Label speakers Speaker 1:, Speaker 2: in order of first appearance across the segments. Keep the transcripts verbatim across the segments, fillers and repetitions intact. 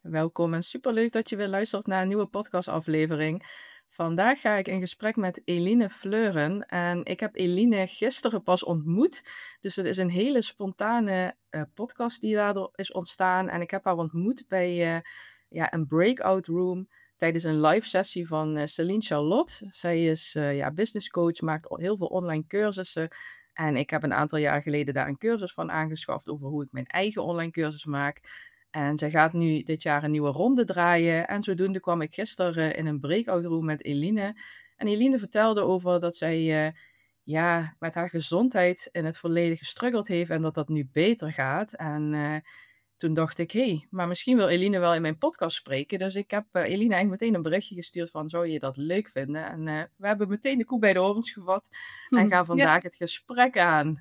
Speaker 1: Welkom en superleuk dat je weer luistert naar een nieuwe podcastaflevering. Vandaag ga ik in gesprek met Eline Fleuren en ik heb Eline gisteren pas ontmoet. Dus het is een hele spontane eh, podcast die daardoor is ontstaan. En ik heb haar ontmoet bij eh, ja, een breakout room tijdens een live sessie van eh, Celine Charlotte. Zij is eh, ja, business coach, maakt heel veel online cursussen. En ik heb een aantal jaar geleden daar een cursus van aangeschaft over hoe ik mijn eigen online cursus maak. En zij gaat nu dit jaar een nieuwe ronde draaien. En zodoende kwam ik gisteren in een breakout room met Eline. En Eline vertelde over dat zij eh, ja, met haar gezondheid in het verleden gestruggeld heeft en dat dat nu beter gaat. En eh, toen dacht ik, hé, hey, maar misschien wil Eline wel in mijn podcast spreken. Dus ik heb eh, Eline eigenlijk meteen een berichtje gestuurd van, zou je dat leuk vinden? En eh, we hebben meteen de koe bij de horens gevat en gaan
Speaker 2: Ja,
Speaker 1: vandaag het gesprek aan.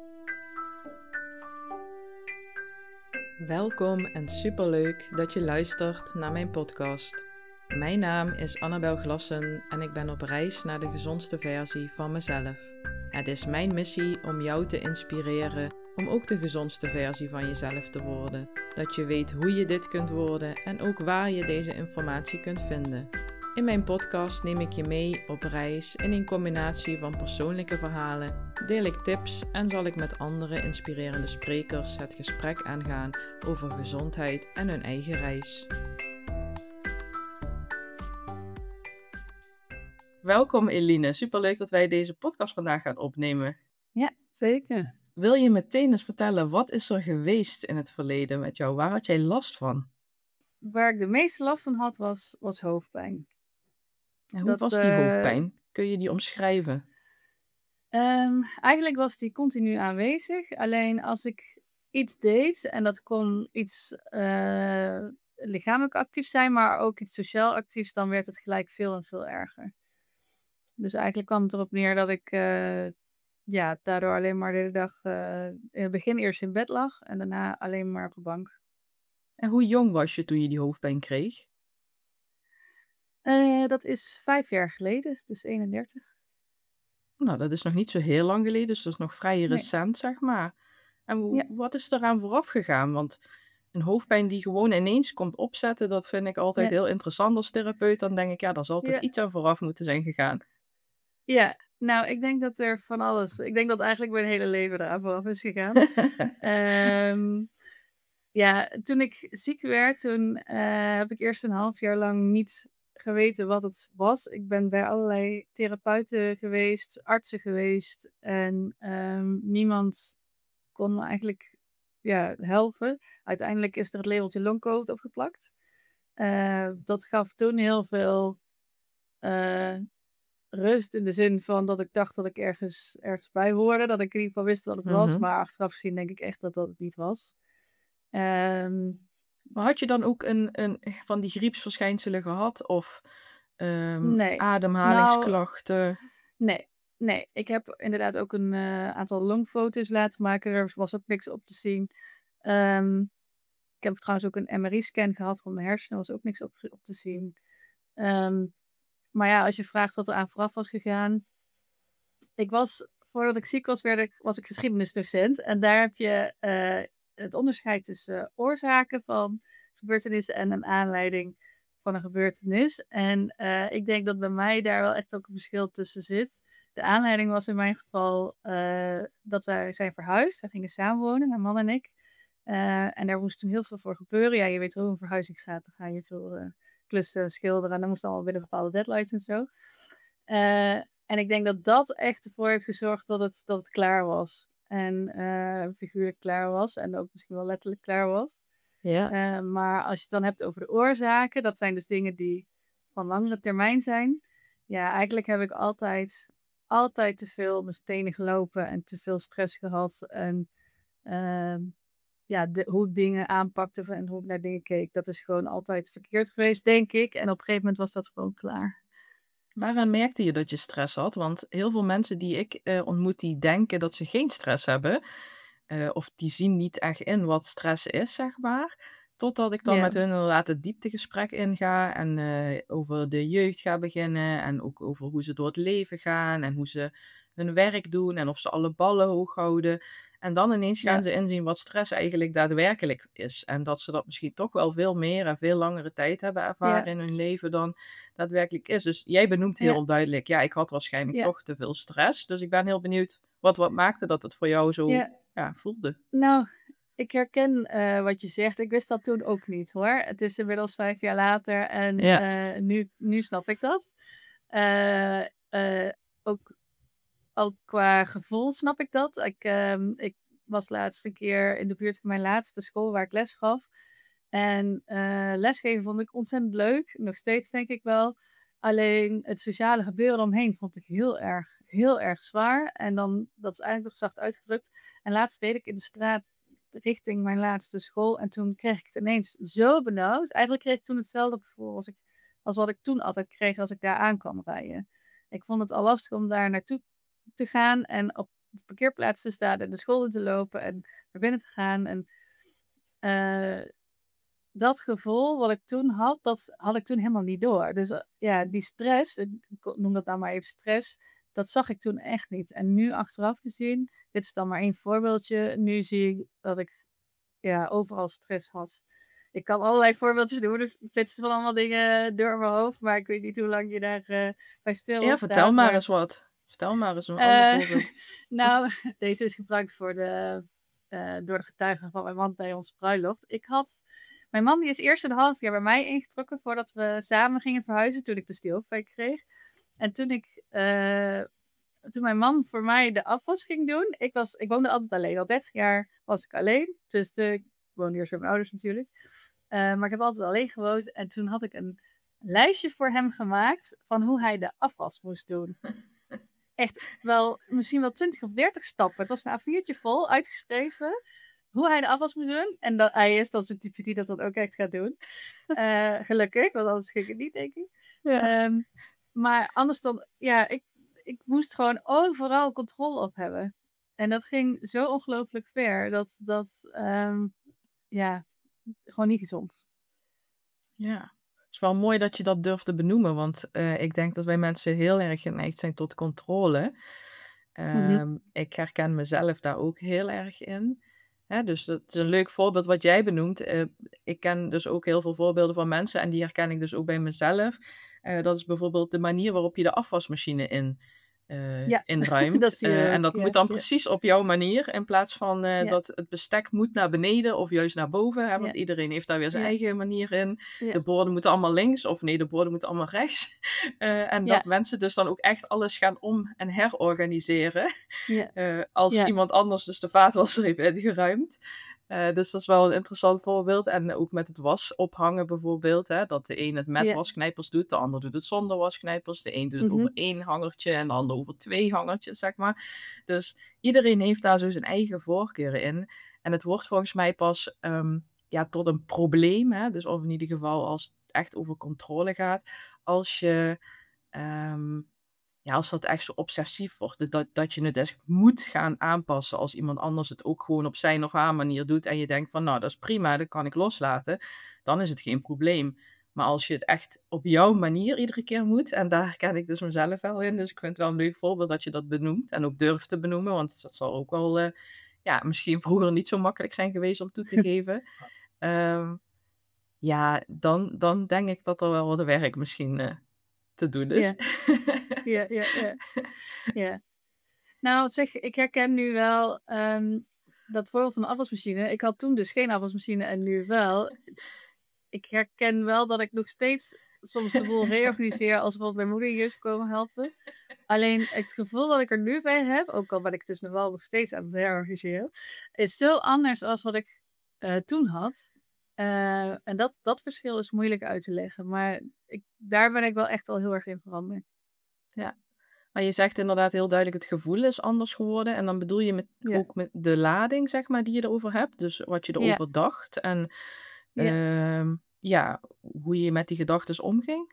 Speaker 1: Welkom en superleuk dat je luistert naar mijn podcast. Mijn naam is Annabel Glassen en ik ben op reis naar de gezondste versie van mezelf. Het is mijn missie om jou te inspireren om ook de gezondste versie van jezelf te worden. Dat je weet hoe je dit kunt worden en ook waar je deze informatie kunt vinden. In mijn podcast neem ik je mee op reis in een combinatie van persoonlijke verhalen, deel ik tips en zal ik met andere inspirerende sprekers het gesprek aangaan over gezondheid en hun eigen reis. Welkom Eline, superleuk dat wij deze podcast vandaag gaan opnemen.
Speaker 2: ja, zeker.
Speaker 1: Wil je meteen eens vertellen, wat is er geweest in het verleden met jou? Waar had jij last van?
Speaker 2: Waar ik de meeste last van had, was, was hoofdpijn.
Speaker 1: En hoe
Speaker 2: Dat,
Speaker 1: was die
Speaker 2: eh,
Speaker 1: hoofdpijn? Kun je die omschrijven?
Speaker 2: ehm, eigenlijk was die continu aanwezig. Alleen als ik iets deed, en dat kon iets eh, lichamelijk actief zijn, maar ook iets sociaal actiefs, dan werd het gelijk veel en veel erger. Dus eigenlijk kwam het erop neer dat ik eh, ja, daardoor alleen maar de hele dag eh, in het begin eerst in bed lag en daarna alleen maar op de bank.
Speaker 1: En hoe jong was je toen je die hoofdpijn kreeg?
Speaker 2: Eh, dat is vijf jaar geleden, dus eenendertig.
Speaker 1: Nou, dat is nog niet zo heel lang geleden, dus dat is nog vrij
Speaker 2: Nee.
Speaker 1: recent, zeg maar. En hoe-
Speaker 2: Ja.
Speaker 1: wat is eraan vooraf gegaan? Want een hoofdpijn die gewoon ineens komt opzetten, dat vind ik altijd
Speaker 2: Ja.
Speaker 1: heel interessant als therapeut. Dan denk ik, ja, daar zal toch
Speaker 2: Ja.
Speaker 1: iets aan vooraf moeten zijn gegaan.
Speaker 2: Ja, nou, ik denk dat er van alles. Ik denk dat eigenlijk mijn hele leven eraan vooraf is gegaan. Ehm, ja, toen ik ziek werd, toen eh, heb ik eerst een half jaar lang niet geweten wat het was. Ik ben bij allerlei therapeuten geweest, artsen geweest en ehm, niemand kon me eigenlijk ja, helpen. Uiteindelijk is er het labeltje long COVID opgeplakt. Eh, dat gaf toen heel veel eh, rust in de zin van dat ik dacht dat ik ergens, ergens bij hoorde. Dat ik in ieder geval wist wat het was.
Speaker 1: Mhm.
Speaker 2: Maar achteraf gezien denk ik echt dat dat het niet was. Ehm,
Speaker 1: Maar had je dan ook een, een van die griepsverschijnselen gehad? Of ehm,
Speaker 2: nee.
Speaker 1: ademhalingsklachten?
Speaker 2: Nee. Nee. Ik heb inderdaad ook een eh, aantal longfoto's laten maken. Er was ook niks op te zien. Ehm, ik heb trouwens ook een M R I-scan gehad van mijn hersenen. Er was ook niks op, op te zien. Ehm, maar ja, als je vraagt wat er aan vooraf was gegaan. Ik was, voordat ik ziek was, werd ik, was ik geschiedenisdocent. En daar heb je eh, het onderscheid tussen eh, oorzaken van gebeurtenissen en een aanleiding van een gebeurtenis. En eh, ik denk dat bij mij daar wel echt ook een verschil tussen zit. De aanleiding was in mijn geval eh, dat wij zijn verhuisd. We gingen samenwonen, mijn man en ik. Eh, en daar moest toen heel veel voor gebeuren. Ja, je weet hoe een verhuizing gaat. Dan ga je veel eh, klussen en schilderen. En dan moest allemaal binnen bepaalde deadlines en zo. Eh, en ik denk dat dat echt ervoor heeft gezorgd dat het, dat het klaar was. En eh, figuurlijk klaar was. En ook misschien wel letterlijk klaar was.
Speaker 1: Ja.
Speaker 2: Eh, maar als je het dan hebt over de oorzaken. Dat zijn dus dingen die van langere termijn zijn. Ja, eigenlijk heb ik altijd, altijd te veel op mijn stenen gelopen. En te veel stress gehad. En ehm, ja, de, hoe ik dingen aanpakte en hoe ik naar dingen keek. Dat is gewoon altijd verkeerd geweest, denk ik. En op een gegeven moment was dat gewoon klaar.
Speaker 1: Waaraan merkte je dat je stress had? Want heel veel mensen die ik eh, ontmoet, die denken dat ze geen stress hebben. eh, of die zien niet echt in wat stress is, zeg maar. Totdat ik dan
Speaker 2: Ja.
Speaker 1: met hun inderdaad het dieptegesprek inga en eh, over de jeugd ga beginnen en ook over hoe ze door het leven gaan en hoe ze hun werk doen en of ze alle ballen hoog houden. En dan ineens gaan
Speaker 2: Ja.
Speaker 1: ze inzien wat stress eigenlijk daadwerkelijk is. En dat ze dat misschien toch wel veel meer en veel langere tijd hebben ervaren
Speaker 2: Ja.
Speaker 1: in hun leven dan daadwerkelijk is. Dus jij benoemt
Speaker 2: Ja.
Speaker 1: heel duidelijk, ja, ik had waarschijnlijk
Speaker 2: Ja.
Speaker 1: toch te veel stress. Dus ik ben heel benieuwd, wat, wat maakte dat het voor jou zo
Speaker 2: Ja.
Speaker 1: ja, voelde?
Speaker 2: Nou, ik herken eh, wat je zegt. Ik wist dat toen ook niet hoor. Het is inmiddels vijf jaar later en
Speaker 1: Ja,
Speaker 2: eh, nu, nu snap ik dat. Eh, eh, ook, ook qua gevoel snap ik dat. Ik, ehm, ik was laatst een keer in de buurt van mijn laatste school waar ik les gaf. En eh, lesgeven vond ik ontzettend leuk. Nog steeds denk ik wel. Alleen het sociale gebeuren omheen vond ik heel erg, heel erg zwaar. En dan, dat is eigenlijk nog zacht uitgedrukt. En laatst reed ik in de straat richting mijn laatste school. En toen kreeg ik het ineens zo benauwd. Eigenlijk kreeg ik toen hetzelfde gevoel als, ik, als wat ik toen altijd kreeg als ik daar aankwam rijden. Ik vond het al lastig om daar naartoe te gaan en op de parkeerplaats te staan en de school in te lopen en naar binnen te gaan. En eh, dat gevoel wat ik toen had, dat had ik toen helemaal niet door. Dus eh, ja, die stress, ik noem dat nou maar even stress, dat zag ik toen echt niet. En nu achteraf gezien, dit is dan maar één voorbeeldje, nu zie ik dat ik ja, overal stress had. Ik kan allerlei voorbeeldjes doen, dus het flitsen van allemaal dingen door mijn hoofd, maar ik weet niet hoe lang je daar eh, bij stil wil
Speaker 1: ja, vertel
Speaker 2: staan.
Speaker 1: maar
Speaker 2: Maar
Speaker 1: eens wat. Vertel maar eens een ander
Speaker 2: eh,
Speaker 1: voorbeeld.
Speaker 2: nou, deze is gebruikt voor de, eh, door de getuigen van mijn man bij onze bruiloft. Ik had, mijn man die is eerst een half jaar bij mij ingetrokken voordat we samen gingen verhuizen, toen ik de stillfake kreeg. En toen ik, eh, toen mijn man voor mij de afwas ging doen, ik, was, ik woonde altijd alleen. Al dertig jaar was ik alleen. Dus de, ik woonde eerst bij mijn ouders natuurlijk. Eh, maar ik heb altijd alleen gewoond. En toen had ik een lijstje voor hem gemaakt van hoe hij de afwas moest doen. Echt wel, misschien wel twintig of dertig stappen. Het was een A viertje vol, uitgeschreven, hoe hij de afwas moest doen. En dat, hij is dan zo'n type die dat dan ook echt gaat doen. Eh, gelukkig, want anders ging ik het niet, denk ik.
Speaker 1: Ja.
Speaker 2: Ehm, maar anders dan, ja, ik, ik moest gewoon overal controle op hebben. En dat ging zo ongelooflijk ver. Dat, dat ehm, ja, gewoon niet gezond.
Speaker 1: Ja. Het is wel mooi dat je dat durft te benoemen, want eh, ik denk dat wij mensen heel erg geneigd zijn tot controle.
Speaker 2: Mhm.
Speaker 1: Ehm, ik herken mezelf daar ook heel erg in. Hè, dus dat is een leuk voorbeeld wat jij benoemt. Eh, ik ken dus ook heel veel voorbeelden van mensen en die herken ik dus ook bij mezelf. Eh, dat is bijvoorbeeld de manier waarop je de afwasmachine in, eh,
Speaker 2: Ja, dat
Speaker 1: inruimt.
Speaker 2: zie je
Speaker 1: Eh, en
Speaker 2: ook.
Speaker 1: dat moet
Speaker 2: Ja,
Speaker 1: dan
Speaker 2: ja,
Speaker 1: precies op jouw manier, in plaats van eh,
Speaker 2: ja,
Speaker 1: dat het bestek moet naar beneden of juist naar boven. Hè, want
Speaker 2: ja,
Speaker 1: iedereen heeft daar weer zijn
Speaker 2: ja,
Speaker 1: eigen manier in.
Speaker 2: ja,
Speaker 1: De borden moeten allemaal links, of nee, de borden moeten allemaal rechts. Eh, en dat
Speaker 2: ja,
Speaker 1: mensen dus dan ook echt alles gaan om- en herorganiseren.
Speaker 2: ja,
Speaker 1: Eh, als
Speaker 2: ja.
Speaker 1: iemand anders dus de vaatwasser heeft ingeruimd. Eh, dus dat is wel een interessant voorbeeld. En ook met het was ophangen bijvoorbeeld. Hè, dat de een het met
Speaker 2: Ja.
Speaker 1: wasknijpers doet, de ander doet het zonder wasknijpers. De een doet het
Speaker 2: Mhm.
Speaker 1: over één hangertje en de ander over twee hangertjes, zeg maar. Dus iedereen heeft daar zo zijn eigen voorkeuren in. En het wordt volgens mij pas ehm, ja, tot een probleem. Hè, dus of in ieder geval als het echt over controle gaat. Als je... ehm, ja, als dat echt zo obsessief wordt, dat, dat je het echt moet gaan aanpassen als iemand anders het ook gewoon op zijn of haar manier doet en je denkt van nou, dat is prima, dat kan ik loslaten, dan is het geen probleem. Maar als je het echt op jouw manier iedere keer moet, en daar herken ik dus mezelf wel in, dus ik vind het wel een leuk voorbeeld dat je dat benoemt en ook durft te benoemen, want dat zal ook wel, eh, ja, misschien vroeger niet zo makkelijk zijn geweest om toe te geven. Ehm, ja, dan, dan denk ik dat er wel wat werk misschien eh, te doen is.
Speaker 2: Ja, ja, ja, ja, ja. Nou, op zich, ik herken nu wel ehm, dat voorbeeld van de afwasmachine. Ik had toen dus geen afwasmachine en nu wel. Ik herken wel dat ik nog steeds soms de boel reorganiseer als bijvoorbeeld mijn moeder hier is komen helpen. Alleen het gevoel wat ik er nu bij heb, ook al ben ik dus nog wel nog steeds aan het reorganiseren, is zo anders als wat ik eh, toen had. Eh, en dat, dat verschil is moeilijk uit te leggen, maar ik, daar ben ik wel echt al heel erg in veranderd.
Speaker 1: Ja. Maar je zegt inderdaad heel duidelijk, het gevoel is anders geworden. En dan bedoel je met,
Speaker 2: Ja,
Speaker 1: ook met de lading, zeg maar, die je erover hebt. Dus wat je
Speaker 2: ja,
Speaker 1: erover dacht. En
Speaker 2: ja.
Speaker 1: ehm, ja, hoe je met die gedachten omging.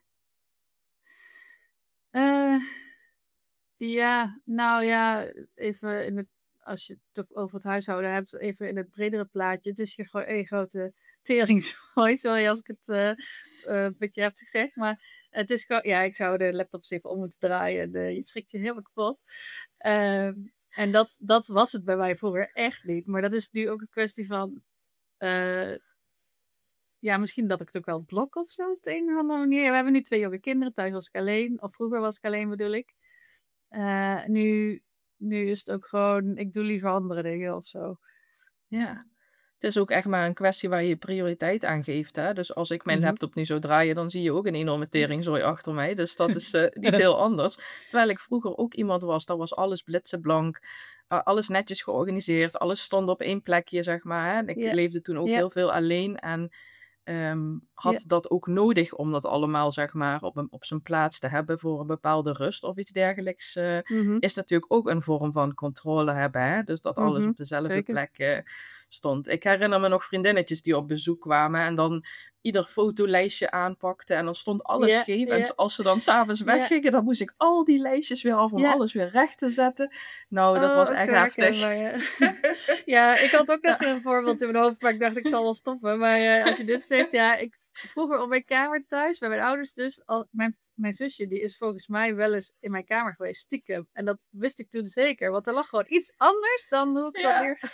Speaker 2: Eh, ja, nou ja, even in het, als je het toch over het huishouden hebt, even in het bredere plaatje. Het is hier gewoon één grote teringzooi. Sorry als ik het uh, uh, een beetje heftig zeg. Maar het is gewoon... Ja, ik zou de laptop even om moeten draaien. De, je schrikt je helemaal kapot. Uh, en dat, dat was het bij mij vroeger echt niet. Maar dat is nu ook een kwestie van... Uh, ja, misschien dat ik het ook wel blok of zo op de een of andere manier. Ja, we hebben nu twee jonge kinderen. Thuis was ik alleen. Of vroeger was ik alleen, bedoel ik. Uh, nu, nu is het ook gewoon... Ik doe liever andere dingen of zo.
Speaker 1: Ja. Het is ook echt maar een kwestie waar je prioriteit aan geeft. Hè? Dus als ik mijn
Speaker 2: Mhm.
Speaker 1: laptop nu zou draaien, dan zie je ook een enorme teringzooi achter mij. Dus dat is uh, niet heel anders. Terwijl ik vroeger ook iemand was, dat was alles blitzenblank. Uh, alles netjes georganiseerd. Alles stond op één plekje, zeg maar. Hè? Ik
Speaker 2: Ja.
Speaker 1: leefde toen ook
Speaker 2: Ja.
Speaker 1: heel veel alleen en... Um, had
Speaker 2: Ja.
Speaker 1: dat ook nodig om dat allemaal, zeg maar, op, een, op zijn plaats te hebben voor een bepaalde rust of iets dergelijks. Uh,
Speaker 2: Mhm.
Speaker 1: is natuurlijk ook een vorm van controle hebben, hè? Dus dat alles
Speaker 2: Mhm.
Speaker 1: op dezelfde
Speaker 2: Zeker.
Speaker 1: plek uh, stond. Ik herinner me nog vriendinnetjes die op bezoek kwamen en dan ieder fotolijstje aanpakten en dan stond alles
Speaker 2: Ja,
Speaker 1: scheef.
Speaker 2: ja.
Speaker 1: En als ze dan s'avonds weggingen, ja. dan moest ik al die lijstjes weer af om
Speaker 2: Ja.
Speaker 1: alles weer recht te zetten. Nou, dat
Speaker 2: oh,
Speaker 1: was
Speaker 2: ook
Speaker 1: echt
Speaker 2: zo
Speaker 1: heftig.
Speaker 2: herkenbaar, ja. ja, ik had ook nog ja. een voorbeeld in mijn hoofd, maar ik dacht ik zal wel stoppen. Maar uh, als je dit zegt, ja, ik vroeger op mijn kamer thuis, bij mijn ouders dus, al, mijn, mijn zusje, die is volgens mij wel eens in mijn kamer geweest, stiekem. En dat wist ik toen zeker, want er lag gewoon iets anders dan hoe ik ja. dat weer...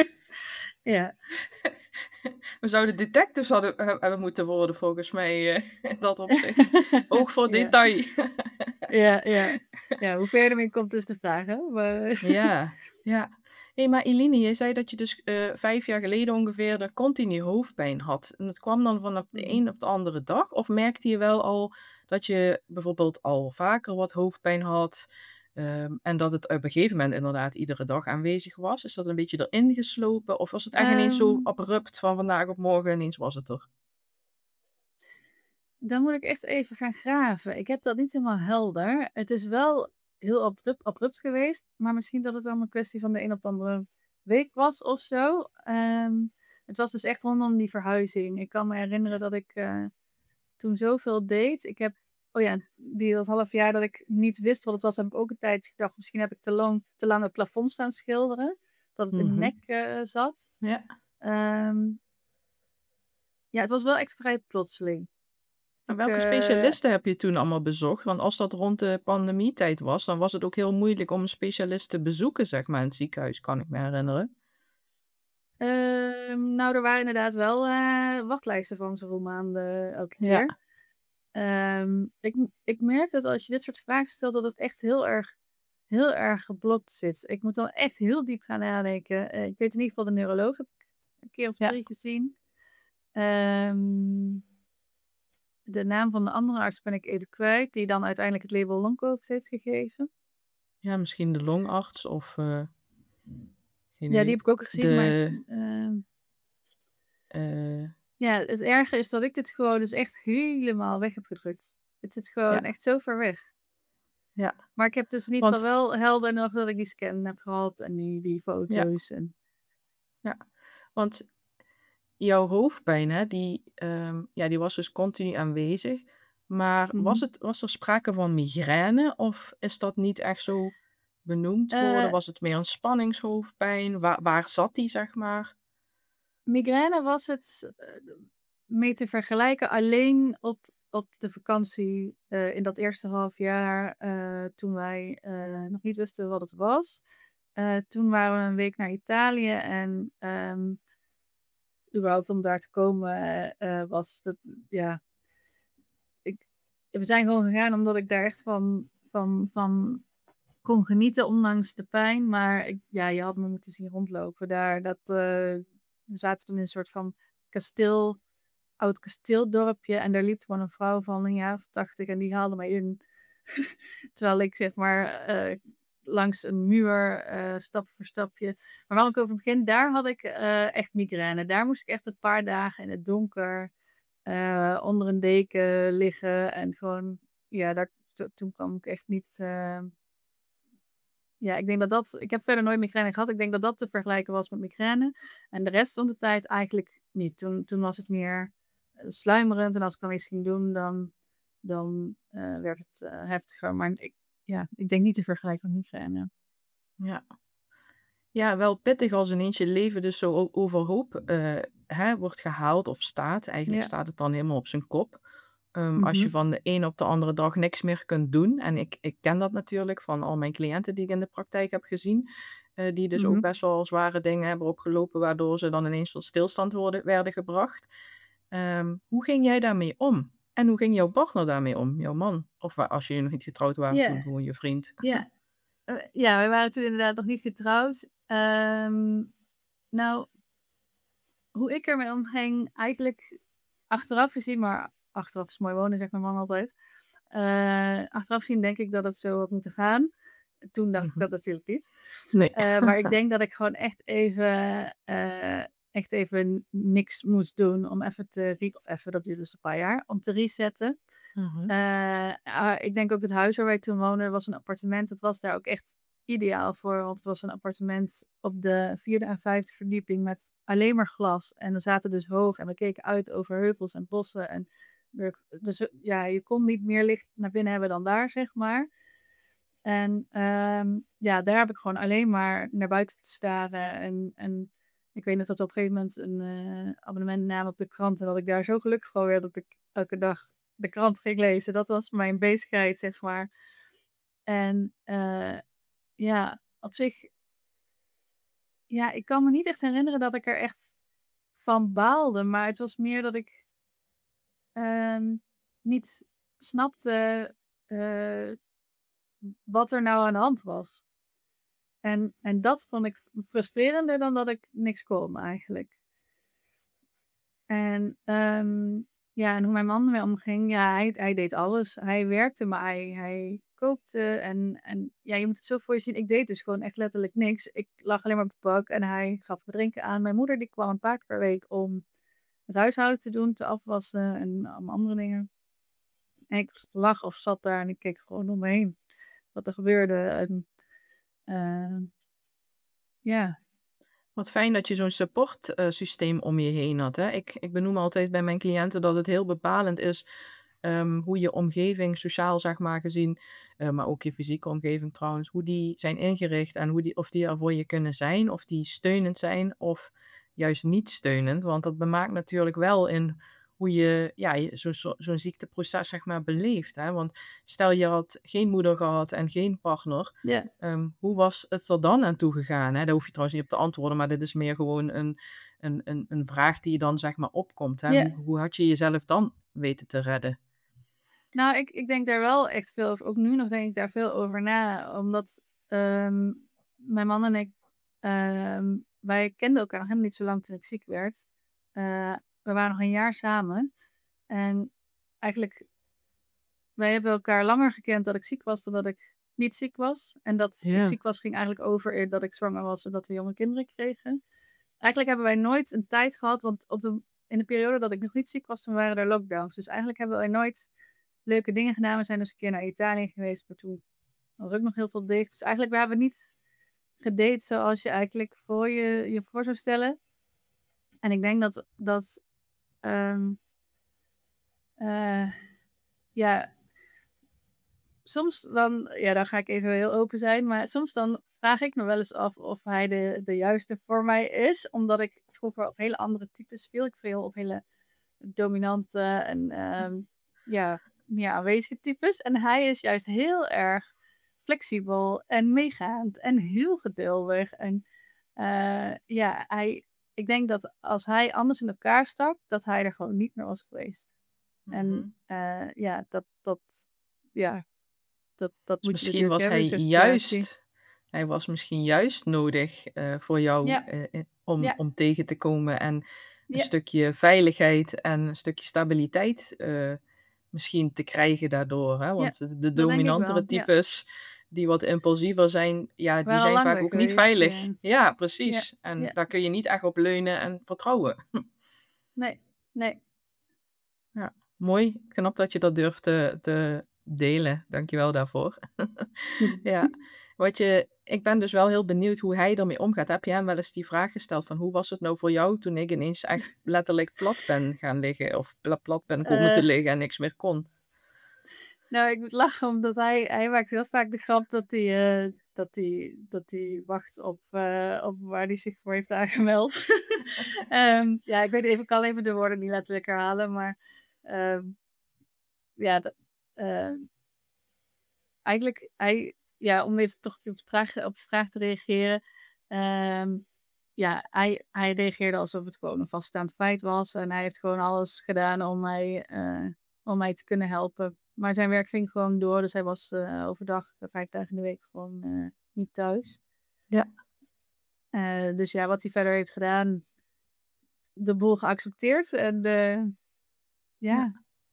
Speaker 2: ja.
Speaker 1: We zouden detectives hadden, hebben moeten worden, volgens mij, uh, in dat opzicht. Oog voor
Speaker 2: ja.
Speaker 1: detail.
Speaker 2: ja, ja. Ja, hoe ver je ermee komt is de vraag, hè? Maar...
Speaker 1: ja, ja. Hé, hey, maar Eline, je zei dat je dus uh, vijf jaar geleden ongeveer de continu hoofdpijn had. En dat kwam dan van op de een of de andere dag? Of merkte je wel al dat je bijvoorbeeld al vaker wat hoofdpijn had... Um, en dat het op een gegeven moment inderdaad iedere dag aanwezig was? Is dat een beetje erin geslopen? Of was het echt um, ineens zo abrupt van vandaag op morgen ineens was het er?
Speaker 2: Dan moet ik echt even gaan graven. Ik heb dat niet helemaal helder. Het is wel heel abrupt, abrupt geweest. Maar misschien dat het dan een kwestie van de een op de andere week was of zo. Um, het was dus echt rondom die verhuizing. Ik kan me herinneren dat ik uh, toen zoveel deed. Ik heb... Oh ja, die, dat half jaar dat ik niet wist wat het was, heb ik ook een tijd gedacht, misschien heb ik te lang, te lang het plafond staan schilderen. Dat het mm-hmm. in de nek uh, zat.
Speaker 1: Ja.
Speaker 2: Um, ja, het was wel echt vrij plotseling.
Speaker 1: En welke specialisten uh, heb je toen allemaal bezocht? Want als dat rond de pandemietijd was, dan was het ook heel moeilijk om een specialist te bezoeken, zeg maar, in het ziekenhuis, kan ik me herinneren.
Speaker 2: Uh, nou, er waren inderdaad wel uh, wachtlijsten van zoveel maanden elke keer. Ja. Um, ik, ik merk dat als je dit soort vragen stelt, dat het echt heel erg, heel erg geblokt zit. Ik moet dan echt heel diep gaan nadenken. Uh, ik weet in ieder geval de neuroloog heb ik een keer of drie ja. gezien. Um, de naam van de andere arts ben ik even kwijt, die dan uiteindelijk het label longcovid heeft gegeven.
Speaker 1: Ja, misschien de longarts of... Uh,
Speaker 2: ja, die heb ik ook gezien,
Speaker 1: de...
Speaker 2: maar... Uh, uh, Ja, het erge is dat ik dit gewoon dus echt helemaal weg heb gedrukt. Het zit gewoon ja. echt zo ver weg.
Speaker 1: Ja.
Speaker 2: Maar ik heb dus in ieder geval Want... wel helder nog dat ik die scan heb gehad en die, die foto's.
Speaker 1: Ja.
Speaker 2: En...
Speaker 1: ja, want jouw hoofdpijn, hè, die, um, ja, die was dus continu aanwezig. Maar mm-hmm. was, het, was er sprake van migraine of is dat niet echt zo benoemd worden? Uh, was het meer een spanningshoofdpijn? Waar, waar zat die, zeg maar?
Speaker 2: Migraine was het uh, mee te vergelijken alleen op, op de vakantie uh, in dat eerste half jaar uh, toen wij uh, nog niet wisten wat het was. Uh, toen waren we een week naar Italië en um, überhaupt om daar te komen uh, was dat, ja, ik, we zijn gewoon gegaan omdat ik daar echt van, van, van kon genieten ondanks de pijn, maar ik, ja, je had me moeten zien rondlopen daar. Dat, uh, we zaten toen in een soort van kasteel, oud kasteeldorpje en daar liep gewoon een vrouw van een jaar of tachtig en die haalde mij in. Terwijl ik zeg maar uh, langs een muur, uh, stap voor stapje. Maar waarom ik over begin, daar had ik uh, echt migraine. Daar moest ik echt een paar dagen in het donker uh, onder een deken liggen en gewoon, ja, daar, to, toen kwam ik echt niet... Uh, Ja, ik denk dat dat... Ik heb verder nooit migraine gehad. Ik denk dat dat te vergelijken was met migraine. En de rest van de tijd eigenlijk niet. Toen, toen was het meer sluimerend. En als ik dan iets ging doen, dan, dan uh, werd het uh, heftiger. Maar ik, ja, ik denk niet te vergelijken met migraine.
Speaker 1: Ja. Ja, wel pittig als ineens je leven dus zo overhoop uh, hè, wordt gehaald of staat. Eigenlijk
Speaker 2: Ja.
Speaker 1: staat het dan helemaal op zijn kop. Um, als je
Speaker 2: Mhm.
Speaker 1: van de een op de andere dag niks meer kunt doen. En ik, ik ken dat natuurlijk van al mijn cliënten die ik in de praktijk heb gezien. Uh, die dus ook
Speaker 2: Mhm.
Speaker 1: best wel zware dingen hebben opgelopen. Waardoor ze dan ineens tot stilstand worden, werden gebracht. Um, hoe ging jij daarmee om? En hoe ging jouw partner daarmee om? Jouw man? Of wa- als jullie nog niet getrouwd waren, toen
Speaker 2: Ja.
Speaker 1: gewoon je vriend.
Speaker 2: Ja. Uh, ja, wij waren toen inderdaad nog niet getrouwd. Um, nou, hoe ik ermee omging, eigenlijk achteraf gezien, maar achteraf is mooi wonen, zegt mijn man altijd. Uh, achteraf gezien denk ik dat het zo had moeten gaan. Toen dacht ik dat natuurlijk niet.
Speaker 1: Nee.
Speaker 2: Uh, maar ik denk dat ik gewoon echt even, uh, echt even niks moest doen om even te re- of even, dat duurde dus een paar jaar, om te resetten.
Speaker 1: Mhm.
Speaker 2: Uh, uh, ik denk ook het huis waar wij toen woonden was een appartement. Het was daar ook echt ideaal voor, want het was een appartement op de vierde en vijfde verdieping met alleen maar glas. En we zaten dus hoog en we keken uit over heuvels en bossen. En er, dus ja, je kon niet meer licht naar binnen hebben dan daar, zeg maar. En um, ja, daar heb ik gewoon alleen maar naar buiten te staren. En, en ik weet nog dat we op een gegeven moment een uh, abonnement namen op de krant. En dat ik daar zo gelukkig van werd dat ik elke dag de krant ging lezen. Dat was mijn bezigheid, zeg maar. En uh, ja, op zich... Ja, ik kan me niet echt herinneren dat ik er echt van baalde. Maar het was meer dat ik um, niet snapte uh, wat er nou aan de hand was. En, en dat vond ik frustrerender dan dat ik niks kon eigenlijk. En, um, ja, en hoe mijn man ermee omging, ja, hij, hij deed alles. Hij werkte, maar hij, hij kookte en, en ja, je moet het zo voor je zien. Ik deed dus gewoon echt letterlijk niks. Ik lag alleen maar op de bank en hij gaf me drinken aan. Mijn moeder die kwam een paar keer per week om het huishouden te doen, te afwassen en allemaal andere dingen. En ik lag of zat daar en ik keek gewoon om me heen wat er gebeurde. En uh, ja...
Speaker 1: Wat fijn dat je zo'n supportsysteem uh, om je heen had. Hè? Ik, ik benoem altijd bij mijn cliënten dat het heel bepalend is um, hoe je omgeving, sociaal zeg maar gezien, uh, maar ook je fysieke omgeving trouwens, hoe die zijn ingericht en hoe die, of die er voor je kunnen zijn, of die steunend zijn of juist niet steunend. Want dat bemaakt natuurlijk wel in hoe je ja, zo, zo, zo'n ziekteproces zeg maar beleeft. Hè? Want stel je had geen moeder gehad en geen partner.
Speaker 2: Yeah.
Speaker 1: Um, hoe was het er dan aan toe gegaan? Hè? Daar hoef je trouwens niet op te antwoorden, maar dit is meer gewoon een, een, een, een vraag die je dan zeg maar opkomt. Hè?
Speaker 2: Yeah.
Speaker 1: Hoe, hoe had je jezelf dan weten te redden?
Speaker 2: Nou, ik, ik denk daar wel echt veel over. Ook nu nog denk ik daar veel over na. Omdat um, mijn man en ik, um, wij kenden elkaar nog helemaal niet zo lang toen ik ziek werd. Uh, we waren nog een jaar samen. En eigenlijk, wij hebben elkaar langer gekend dat ik ziek was dan dat ik niet ziek was. En dat
Speaker 1: Ja.
Speaker 2: ik ziek was ging eigenlijk over in dat ik zwanger was en dat we jonge kinderen kregen. Eigenlijk hebben wij nooit een tijd gehad, want op de, in de periode dat ik nog niet ziek was, toen waren er lockdowns. Dus eigenlijk hebben wij nooit leuke dingen gedaan. We zijn dus een keer naar Italië geweest, maar toen was ook nog heel veel dicht. Dus eigenlijk, we hebben niet gedate zoals je eigenlijk voor je, je voor zou stellen. En ik denk dat, dat um, uh, ja, soms dan, ja, dan ga ik even heel open zijn, maar soms dan vraag ik me wel eens af of hij de, de juiste voor mij is, omdat ik vroeger op hele andere types viel. Ik viel op hele dominante en um, ja, meer aanwezige types. En hij is juist heel erg flexibel en meegaand en heel geduldig. En uh, ja, hij, ik denk dat als hij anders in elkaar stak, dat hij er gewoon niet meer was geweest. Mm-hmm. En uh, ja, dat, dat, ja, dat, dat
Speaker 1: dus
Speaker 2: moet je
Speaker 1: misschien
Speaker 2: natuurlijk
Speaker 1: was
Speaker 2: hebben,
Speaker 1: hij
Speaker 2: zo'n situatie.
Speaker 1: juist, hij was misschien juist nodig uh, voor jou
Speaker 2: ja.
Speaker 1: uh, om,
Speaker 2: ja.
Speaker 1: om tegen te komen en een
Speaker 2: ja.
Speaker 1: stukje veiligheid en een stukje stabiliteit uh, misschien te krijgen daardoor. Hè? Want
Speaker 2: ja,
Speaker 1: de, de dominantere types, ja. die wat impulsiever zijn, ja, die zijn vaak ook
Speaker 2: geweest,
Speaker 1: niet veilig.
Speaker 2: Ja,
Speaker 1: ja precies.
Speaker 2: Ja,
Speaker 1: en
Speaker 2: ja.
Speaker 1: daar kun je niet echt op leunen en vertrouwen.
Speaker 2: Nee, nee.
Speaker 1: Ja, mooi. Knap dat je dat durft te, te delen. Dankjewel daarvoor. ja, wat je, ik ben dus wel heel benieuwd hoe hij ermee omgaat. Heb je hem wel eens die vraag gesteld van hoe was het nou voor jou toen ik ineens echt letterlijk plat ben gaan liggen of plat ben komen uh, te liggen en niks meer kon?
Speaker 2: Nou, ik moet lachen omdat hij, hij maakt heel vaak de grap dat hij, uh, dat hij dat hij wacht op, uh, op waar hij zich voor heeft aangemeld. um, ja, ik weet even, ik kan even de woorden niet letterlijk herhalen, maar um, ja, dat, uh, eigenlijk, hij, ja, om even toch op de vraag, op de vraag te reageren. Um, ja, hij, hij reageerde alsof het gewoon een vaststaand feit was. En hij heeft gewoon alles gedaan om mij, uh, om mij te kunnen helpen. Maar zijn werk ging gewoon door. Dus hij was uh, overdag, vijf dagen in de week, gewoon uh, niet thuis.
Speaker 1: Ja.
Speaker 2: Uh, dus ja, wat hij verder heeft gedaan, de boel geaccepteerd. En uh, ja.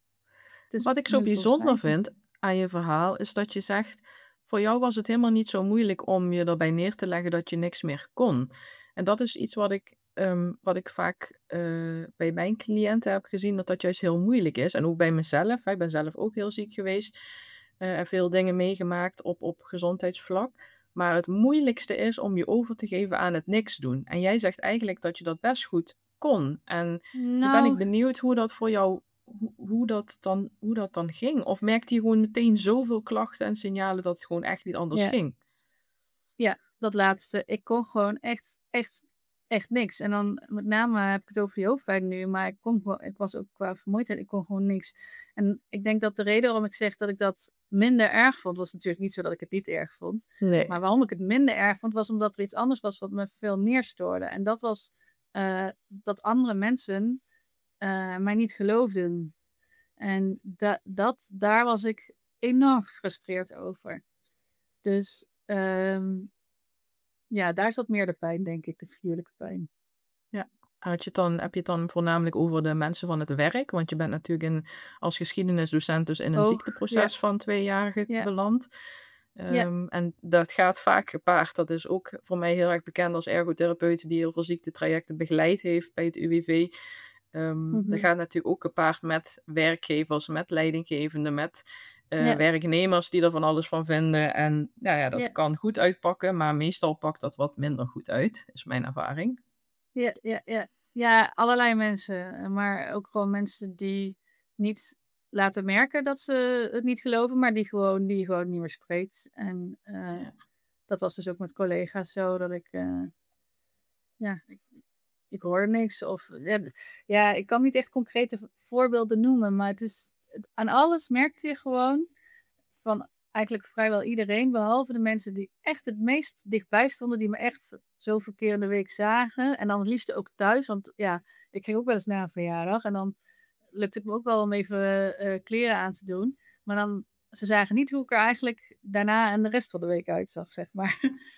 Speaker 1: ja. Wat ik zo bijzonder vind aan je verhaal, is dat je zegt, voor jou was het helemaal niet zo moeilijk om je erbij neer te leggen dat je niks meer kon. En dat is iets wat ik, um, wat ik vaak uh, bij mijn cliënten heb gezien, dat dat juist heel moeilijk is. En ook bij mezelf. Ik ben zelf ook heel ziek geweest uh, en veel dingen meegemaakt op, op gezondheidsvlak. Maar het moeilijkste is om je over te geven aan het niks doen. En jij zegt eigenlijk dat je dat best goed kon. En
Speaker 2: nou,
Speaker 1: nu ben ik benieuwd hoe dat voor jou, hoe, hoe, dat dan, hoe dat dan ging. Of merkte je gewoon meteen zoveel klachten en signalen dat het gewoon echt niet anders
Speaker 2: ja.
Speaker 1: ging?
Speaker 2: Ja, dat laatste. Ik kon gewoon echt, echt, echt niks. En dan met name heb ik het over je hoofdpijn nu, maar ik, kon gewoon, ik was ook qua vermoeidheid, ik kon gewoon niks. En ik denk dat de reden waarom ik zeg dat ik dat minder erg vond, was natuurlijk niet zo dat ik het niet erg vond.
Speaker 1: Nee.
Speaker 2: Maar waarom ik het minder erg vond, was omdat er iets anders was wat me veel meer stoorde. En dat was uh, dat andere mensen uh, mij niet geloofden. En da- dat, daar was ik enorm gefrustreerd over. Dus um, ja, daar zat meer de pijn, denk ik, de figuurlijke pijn.
Speaker 1: Ja. Had je het dan, heb je het dan voornamelijk over de mensen van het werk? Want je bent natuurlijk in, als geschiedenisdocent dus in een
Speaker 2: Ook,
Speaker 1: ziekteproces
Speaker 2: ja.
Speaker 1: van twee jaar
Speaker 2: ja.
Speaker 1: beland. Um,
Speaker 2: ja.
Speaker 1: En dat gaat vaak gepaard. Dat is ook voor mij heel erg bekend als ergotherapeut die heel veel ziektetrajecten begeleid heeft bij het U W V. Um, mm-hmm. Dat gaat natuurlijk ook gepaard met werkgevers, met leidinggevenden, met uh, ja. werknemers die er van alles van vinden. En nou ja, dat ja. kan goed uitpakken, maar meestal pakt dat wat minder goed uit, is mijn ervaring.
Speaker 2: Ja, ja, ja. ja, allerlei mensen. Maar ook gewoon mensen die niet laten merken dat ze het niet geloven, maar die gewoon, die gewoon niet meer spreekt. En uh, ja. dat was dus ook met collega's zo, dat ik... Uh, ja, ik, ik hoorde niks. Of, ja, ja, ik kan niet echt concrete voorbeelden noemen, maar het is... Aan alles merkte je gewoon van eigenlijk vrijwel iedereen, behalve de mensen die echt het meest dichtbij stonden, die me echt zoveel keer in de week zagen. En dan het liefst ook thuis, want ja, ik ging ook wel eens naar een verjaardag en dan lukte het me ook wel om even uh, kleren aan te doen. Maar dan, ze zagen niet hoe ik er eigenlijk daarna en de rest van de week uitzag, zeg maar.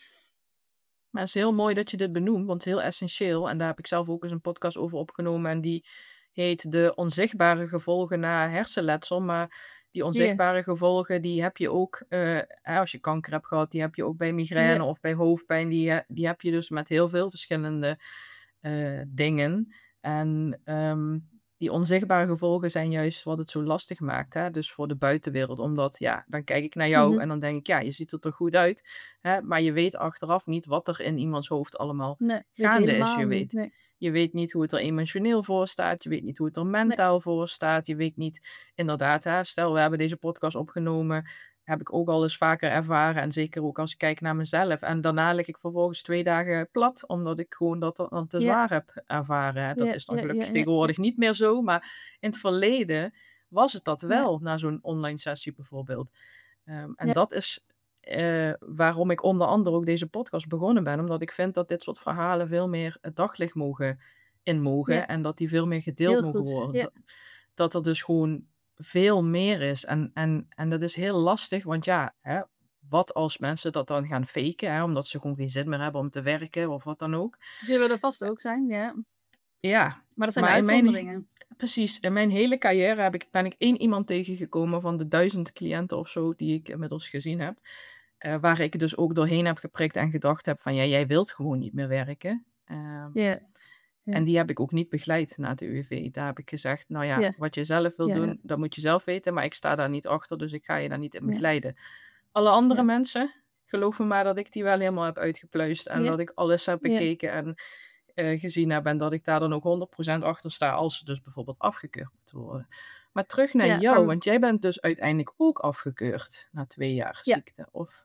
Speaker 1: Maar het is heel mooi dat je dit benoemt, want het is heel essentieel. En daar heb ik zelf ook eens een podcast over opgenomen en die heet De onzichtbare gevolgen na hersenletsel. Maar die onzichtbare yeah. gevolgen, die heb je ook, uh, als je kanker hebt gehad, die heb je ook bij migraine yeah. of bij hoofdpijn. Die, die heb je dus met heel veel verschillende uh, dingen. En um, die onzichtbare gevolgen zijn juist wat het zo lastig maakt. Hè? Dus voor de buitenwereld. Omdat, ja, dan kijk ik naar jou mm-hmm. en dan denk ik, ja, je ziet er toch goed uit. Hè? Maar je weet achteraf niet wat er in iemands hoofd allemaal
Speaker 2: nee,
Speaker 1: gaande is. Je weet,
Speaker 2: niet, nee.
Speaker 1: je weet niet hoe het er emotioneel voor staat. Je weet niet hoe het er mentaal nee. voor staat. Je weet niet, inderdaad, hè, stel we hebben deze podcast opgenomen, heb ik ook al eens vaker ervaren. En zeker ook als ik kijk naar mezelf. En daarna lig ik vervolgens twee dagen plat, omdat ik gewoon dat dan te zwaar ja. heb ervaren. Hè. Dat ja, is dan gelukkig ja, ja, tegenwoordig ja. niet meer zo. Maar in het verleden was het dat wel, ja. na zo'n online sessie bijvoorbeeld. Um, en ja. dat is uh, waarom ik onder andere ook deze podcast begonnen ben. Omdat ik vind dat dit soort verhalen veel meer het daglicht mogen in mogen. Ja. En dat die veel meer gedeeld
Speaker 2: Heel
Speaker 1: mogen
Speaker 2: goed.
Speaker 1: worden.
Speaker 2: Ja.
Speaker 1: Dat er dus gewoon veel meer is. En, en, en dat is heel lastig, want ja, hè, wat als mensen dat dan gaan faken, hè, omdat ze gewoon geen zin meer hebben om te werken of wat dan ook.
Speaker 2: Zullen er vast ook zijn, ja.
Speaker 1: Ja.
Speaker 2: Maar dat zijn
Speaker 1: maar
Speaker 2: uitzonderingen.
Speaker 1: In mijn, precies. In mijn hele carrière heb ik, ben ik één iemand tegengekomen van de duizend cliënten of zo die ik inmiddels gezien heb. Uh, waar ik dus ook doorheen heb geprikt en gedacht heb van ja, jij wilt gewoon niet meer werken. Uh,
Speaker 2: yeah.
Speaker 1: Ja. En die heb ik ook niet begeleid naar de U W V. Daar heb ik gezegd, nou ja, yeah. wat je zelf wil yeah. doen, dat moet je zelf weten. Maar ik sta daar niet achter, dus ik ga je daar niet in begeleiden. Yeah. Alle andere yeah. mensen, geloof me maar dat ik die wel helemaal heb uitgepluist. En yeah. dat ik alles heb bekeken yeah. en uh, gezien heb. En dat ik daar dan ook honderd procent achter sta als ze dus bijvoorbeeld afgekeurd moeten worden. Maar terug naar yeah, jou, um, want jij bent dus uiteindelijk ook afgekeurd na twee jaar
Speaker 2: yeah.
Speaker 1: ziekte. Of...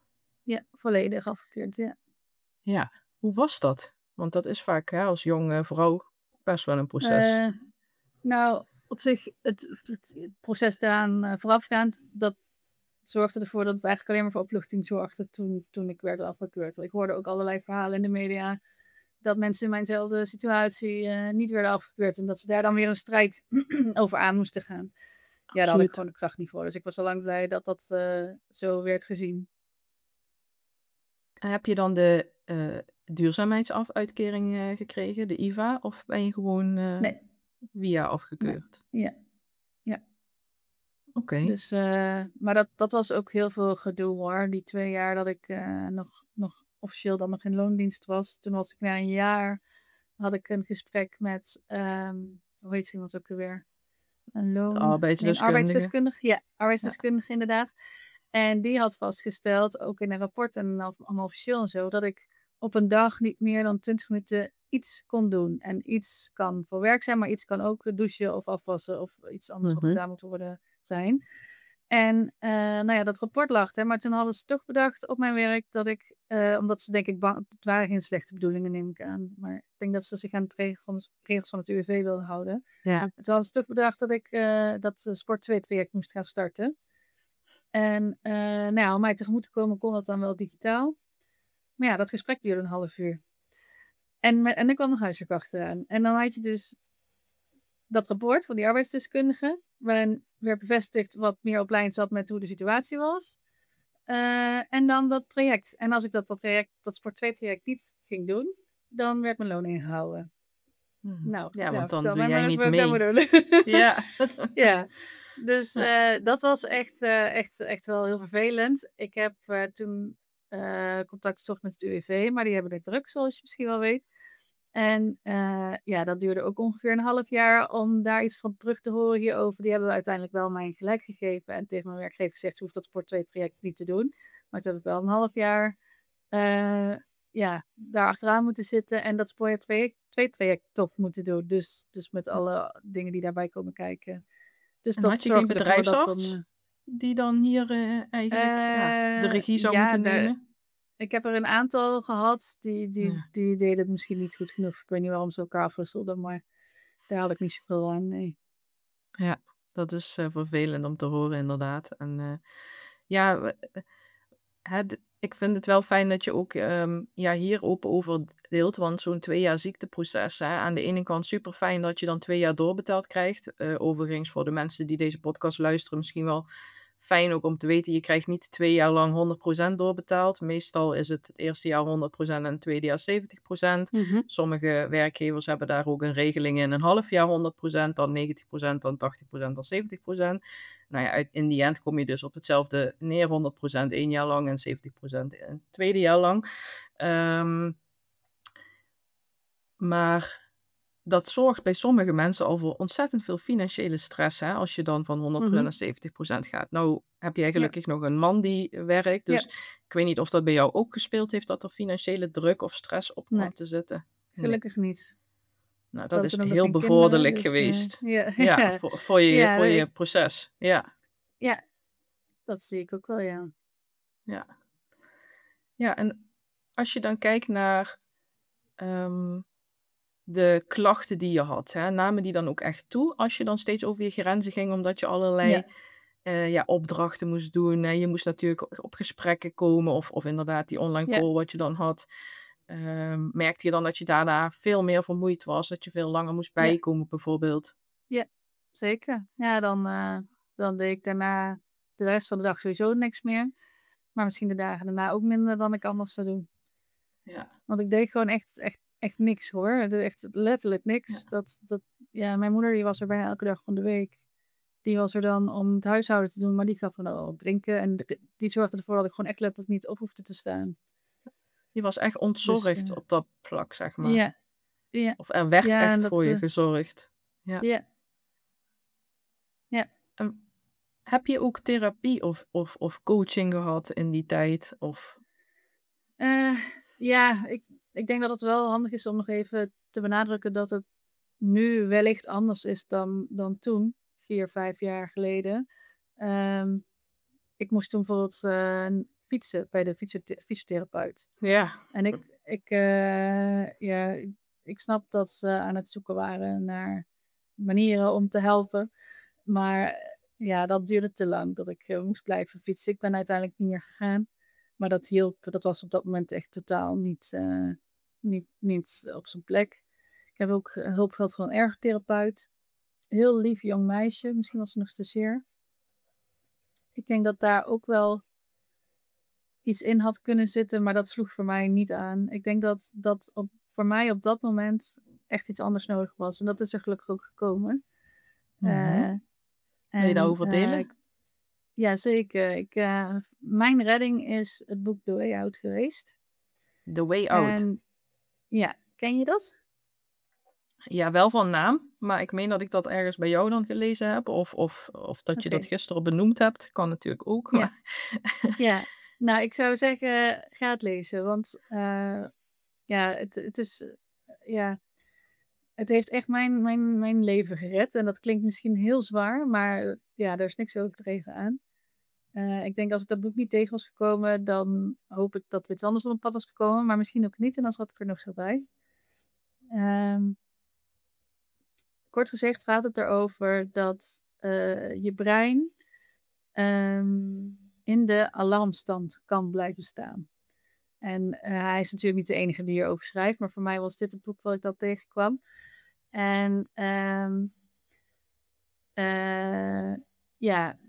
Speaker 2: Ja, volledig afgekeurd, ja.
Speaker 1: Ja, hoe was dat? Want dat is vaak hè, als jonge vrouw best wel een proces.
Speaker 2: Uh, nou, op zich, het, het, het proces daaraan uh, voorafgaand, dat zorgde ervoor dat het eigenlijk alleen maar voor opluchting zorgde toen, toen ik werd afgekeurd. Ik hoorde ook allerlei verhalen in de media dat mensen in mijnzelfde situatie uh, niet werden afgekeurd en dat ze daar dan weer een strijd over aan moesten gaan. Ja, daar had ik gewoon de kracht niet voor. Dus ik was al lang blij dat dat uh, zo werd gezien.
Speaker 1: Heb je dan de uh, duurzaamheidsafuitkering uh, gekregen, de I V A? Of ben je gewoon uh,
Speaker 2: nee.
Speaker 1: via afgekeurd?
Speaker 2: Nee. Ja. Ja.
Speaker 1: Oké. Okay.
Speaker 2: Dus, uh, maar dat, dat was ook heel veel gedoe hoor. Die twee jaar dat ik uh, nog, nog officieel dan nog in loondienst was. Toen was ik na een jaar, had ik een gesprek met, um, hoe heet iemand ook alweer? Een loon...
Speaker 1: arbeidsdeskundige.
Speaker 2: Nee, arbeidsdeskundige. Ja, arbeidsdeskundige ja. inderdaad. En die had vastgesteld, ook in een rapport en allemaal officieel en zo, dat ik op een dag niet meer dan twintig minuten iets kon doen. En iets kan voor werk zijn, maar iets kan ook douchen of afwassen of iets anders mm-hmm. wat gedaan moet worden zijn. En uh, nou ja, dat rapport lag er, maar toen hadden ze toch bedacht op mijn werk dat ik, uh, omdat ze denk ik bang, het waren geen slechte bedoelingen neem ik aan, maar ik denk dat ze zich aan de regels van, de, regels van het U W V wilden houden.
Speaker 1: Ja.
Speaker 2: En toen hadden ze toch bedacht dat ik uh, dat Sport twee traject moest gaan starten. En uh, nou ja, om mij tegemoet te komen kon dat dan wel digitaal. Maar ja, dat gesprek duurde een half uur. En, met, en er kwam nog huiswerk achteraan. En dan had je dus dat rapport van die arbeidsdeskundige, waarin werd bevestigd wat meer op lijn zat met hoe de situatie was. Uh, en dan dat traject. En als ik dat, dat, traject, dat Sport twee traject niet ging doen, dan werd mijn loon ingehouden.
Speaker 1: Hmm.
Speaker 2: Nou,
Speaker 1: ja, want
Speaker 2: nou,
Speaker 1: dan doe jij niet mee.
Speaker 2: Ja. ja. Dus uh, dat was echt, uh, echt, echt wel heel vervelend. Ik heb uh, toen uh, contact gezocht met het U W V, maar die hebben het druk, zoals je misschien wel weet. En uh, ja, dat duurde ook ongeveer een half jaar om daar iets van terug te horen hierover. Die hebben uiteindelijk wel mij gelijk gegeven en tegen mijn werkgever gezegd, ze hoeft dat Sport twee traject niet te doen. Maar toen heb ik wel een half jaar uh, ja, daar achteraan moeten zitten en dat Sport twee traject toch moeten doen. Dus, dus met alle dingen die daarbij komen kijken. Dus
Speaker 1: en
Speaker 2: dat
Speaker 1: had je geen bedrijfsarts
Speaker 2: dan, uh,
Speaker 1: die dan hier uh, eigenlijk uh, ja, de regie zou
Speaker 2: ja,
Speaker 1: moeten
Speaker 2: de,
Speaker 1: nemen?
Speaker 2: Ik heb er een aantal gehad, die, die,
Speaker 1: ja.
Speaker 2: die deden het misschien niet goed genoeg. Ik weet niet waarom ze elkaar afwisselden, maar daar had ik niet zoveel aan, nee.
Speaker 1: Ja, dat is uh, vervelend om te horen inderdaad. En uh, ja, hè, d- ik vind het wel fijn dat je ook um, ja, hier open over deelt, want zo'n twee jaar ziekteproces, hè, aan de ene kant super fijn dat je dan twee jaar doorbetaald krijgt. Uh, overigens voor de mensen die deze podcast luisteren misschien wel fijn ook om te weten, je krijgt niet twee jaar lang honderd procent doorbetaald. Meestal is het het eerste jaar honderd procent en het tweede jaar zeventig procent.
Speaker 2: Mm-hmm.
Speaker 1: Sommige werkgevers hebben daar ook een regeling in, een half jaar honderd procent, dan negentig procent, dan tachtig procent, dan zeventig procent. Nou ja, in die end kom je dus op hetzelfde neer, honderd procent één jaar lang en zeventig procent het tweede jaar lang. Um, maar dat zorgt bij sommige mensen al voor ontzettend veel financiële stress, hè, als je dan van honderd procent naar zeventig procent gaat. Nou heb jij gelukkig ja. nog een man die werkt, dus ja. ik weet niet of dat bij jou ook gespeeld heeft, dat er financiële druk of stress op kwam
Speaker 2: nee.
Speaker 1: te zitten.
Speaker 2: Gelukkig nee. niet.
Speaker 1: Nou, dat is heel bevorderlijk kinderen, dus, geweest. Uh, ja, ja voor, voor, je, ja, voor je ik... proces. Ja.
Speaker 2: ja, dat zie ik ook wel, ja.
Speaker 1: Ja, ja en als je dan kijkt naar um, de klachten die je had, hè, namen die dan ook echt toe als je dan steeds over je grenzen ging, omdat je allerlei ja. Uh, ja, opdrachten moest doen. Hè. Je moest natuurlijk op gesprekken komen of, of inderdaad die online call ja. wat je dan had. Uh, merkte je dan dat je daarna veel meer vermoeid was, dat je veel langer moest bijkomen ja. bijvoorbeeld?
Speaker 2: Ja, zeker. Ja, dan, uh, dan deed ik daarna de rest van de dag sowieso niks meer. Maar misschien de dagen daarna ook minder dan ik anders zou doen.
Speaker 1: Ja.
Speaker 2: Want ik deed gewoon echt, echt, echt niks hoor. Echt letterlijk niks. Ja. Dat, dat, ja, mijn moeder die was er bijna elke dag van de week. Die was er dan om het huishouden te doen, maar die gaf er dan al drinken. En die zorgde ervoor dat ik gewoon echt letterlijk niet op hoefde te staan.
Speaker 1: Je was echt ontzorgd dus, uh, op dat vlak, zeg maar.
Speaker 2: Ja. ja.
Speaker 1: Of er werd
Speaker 2: ja,
Speaker 1: echt
Speaker 2: dat,
Speaker 1: voor je
Speaker 2: uh,
Speaker 1: gezorgd. Ja.
Speaker 2: Ja. ja.
Speaker 1: En heb je ook therapie of, of, of coaching gehad in die tijd? Of...
Speaker 2: Uh, ja, ik, ik denk dat het wel handig is om nog even te benadrukken dat het nu wellicht anders is dan, dan toen, vier, vijf jaar geleden. Um, ik moest toen bijvoorbeeld uh, fietsen bij de fysiothe- fysiotherapeut.
Speaker 1: Ja.
Speaker 2: En ik, ik, eh, ja, ik- ik snap dat ze aan het zoeken waren naar manieren om te helpen. Maar eh, ja, dat duurde te lang dat ik eh, moest blijven fietsen. Ik ben uiteindelijk niet meer gegaan. Maar dat hielp, dat was op dat moment echt totaal niet, eh, niet, niet op zijn plek. Ik heb ook eh, hulp gehad van een ergotherapeut. Heel lief jong meisje, misschien was ze nog stagiair. Ik denk dat daar ook wel iets in had kunnen zitten, maar dat sloeg voor mij niet aan. Ik denk dat dat op, voor mij op dat moment echt iets anders nodig was. En dat is er gelukkig ook gekomen.
Speaker 1: Mhm.
Speaker 2: Eh,
Speaker 1: Wil je
Speaker 2: en
Speaker 1: daarover
Speaker 2: eh,
Speaker 1: delen?
Speaker 2: ik- ja, zeker. Ik, eh, mijn redding is het boek The Way Out geweest.
Speaker 1: The Way Out.
Speaker 2: En ja, ken je dat?
Speaker 1: Ja, wel van naam, maar ik meen dat ik dat ergens bij jou dan gelezen heb. Of, of, of dat je
Speaker 2: Oké.
Speaker 1: dat gisteren benoemd hebt. Kan natuurlijk ook.
Speaker 2: Ja.
Speaker 1: Maar...
Speaker 2: Ja, nou, ik zou zeggen, ga het lezen. Want eh, ja, het, het is, eh, ja, het heeft echt mijn, mijn, mijn leven gered. En dat klinkt misschien heel zwaar, maar eh, ja, daar is niks overdreven aan. Eh, ik denk als ik dat boek niet tegen was gekomen, dan hoop ik dat er iets anders op mijn pad was gekomen. Maar misschien ook niet, en dan zat ik er nog zo bij. Ehm, kort gezegd gaat het erover dat eh, je brein ehm, in de alarmstand kan blijven staan. En eh, hij is natuurlijk niet de enige die hierover schrijft, maar voor mij was dit het boek wat ik dat tegenkwam. En ehm, eh, ja,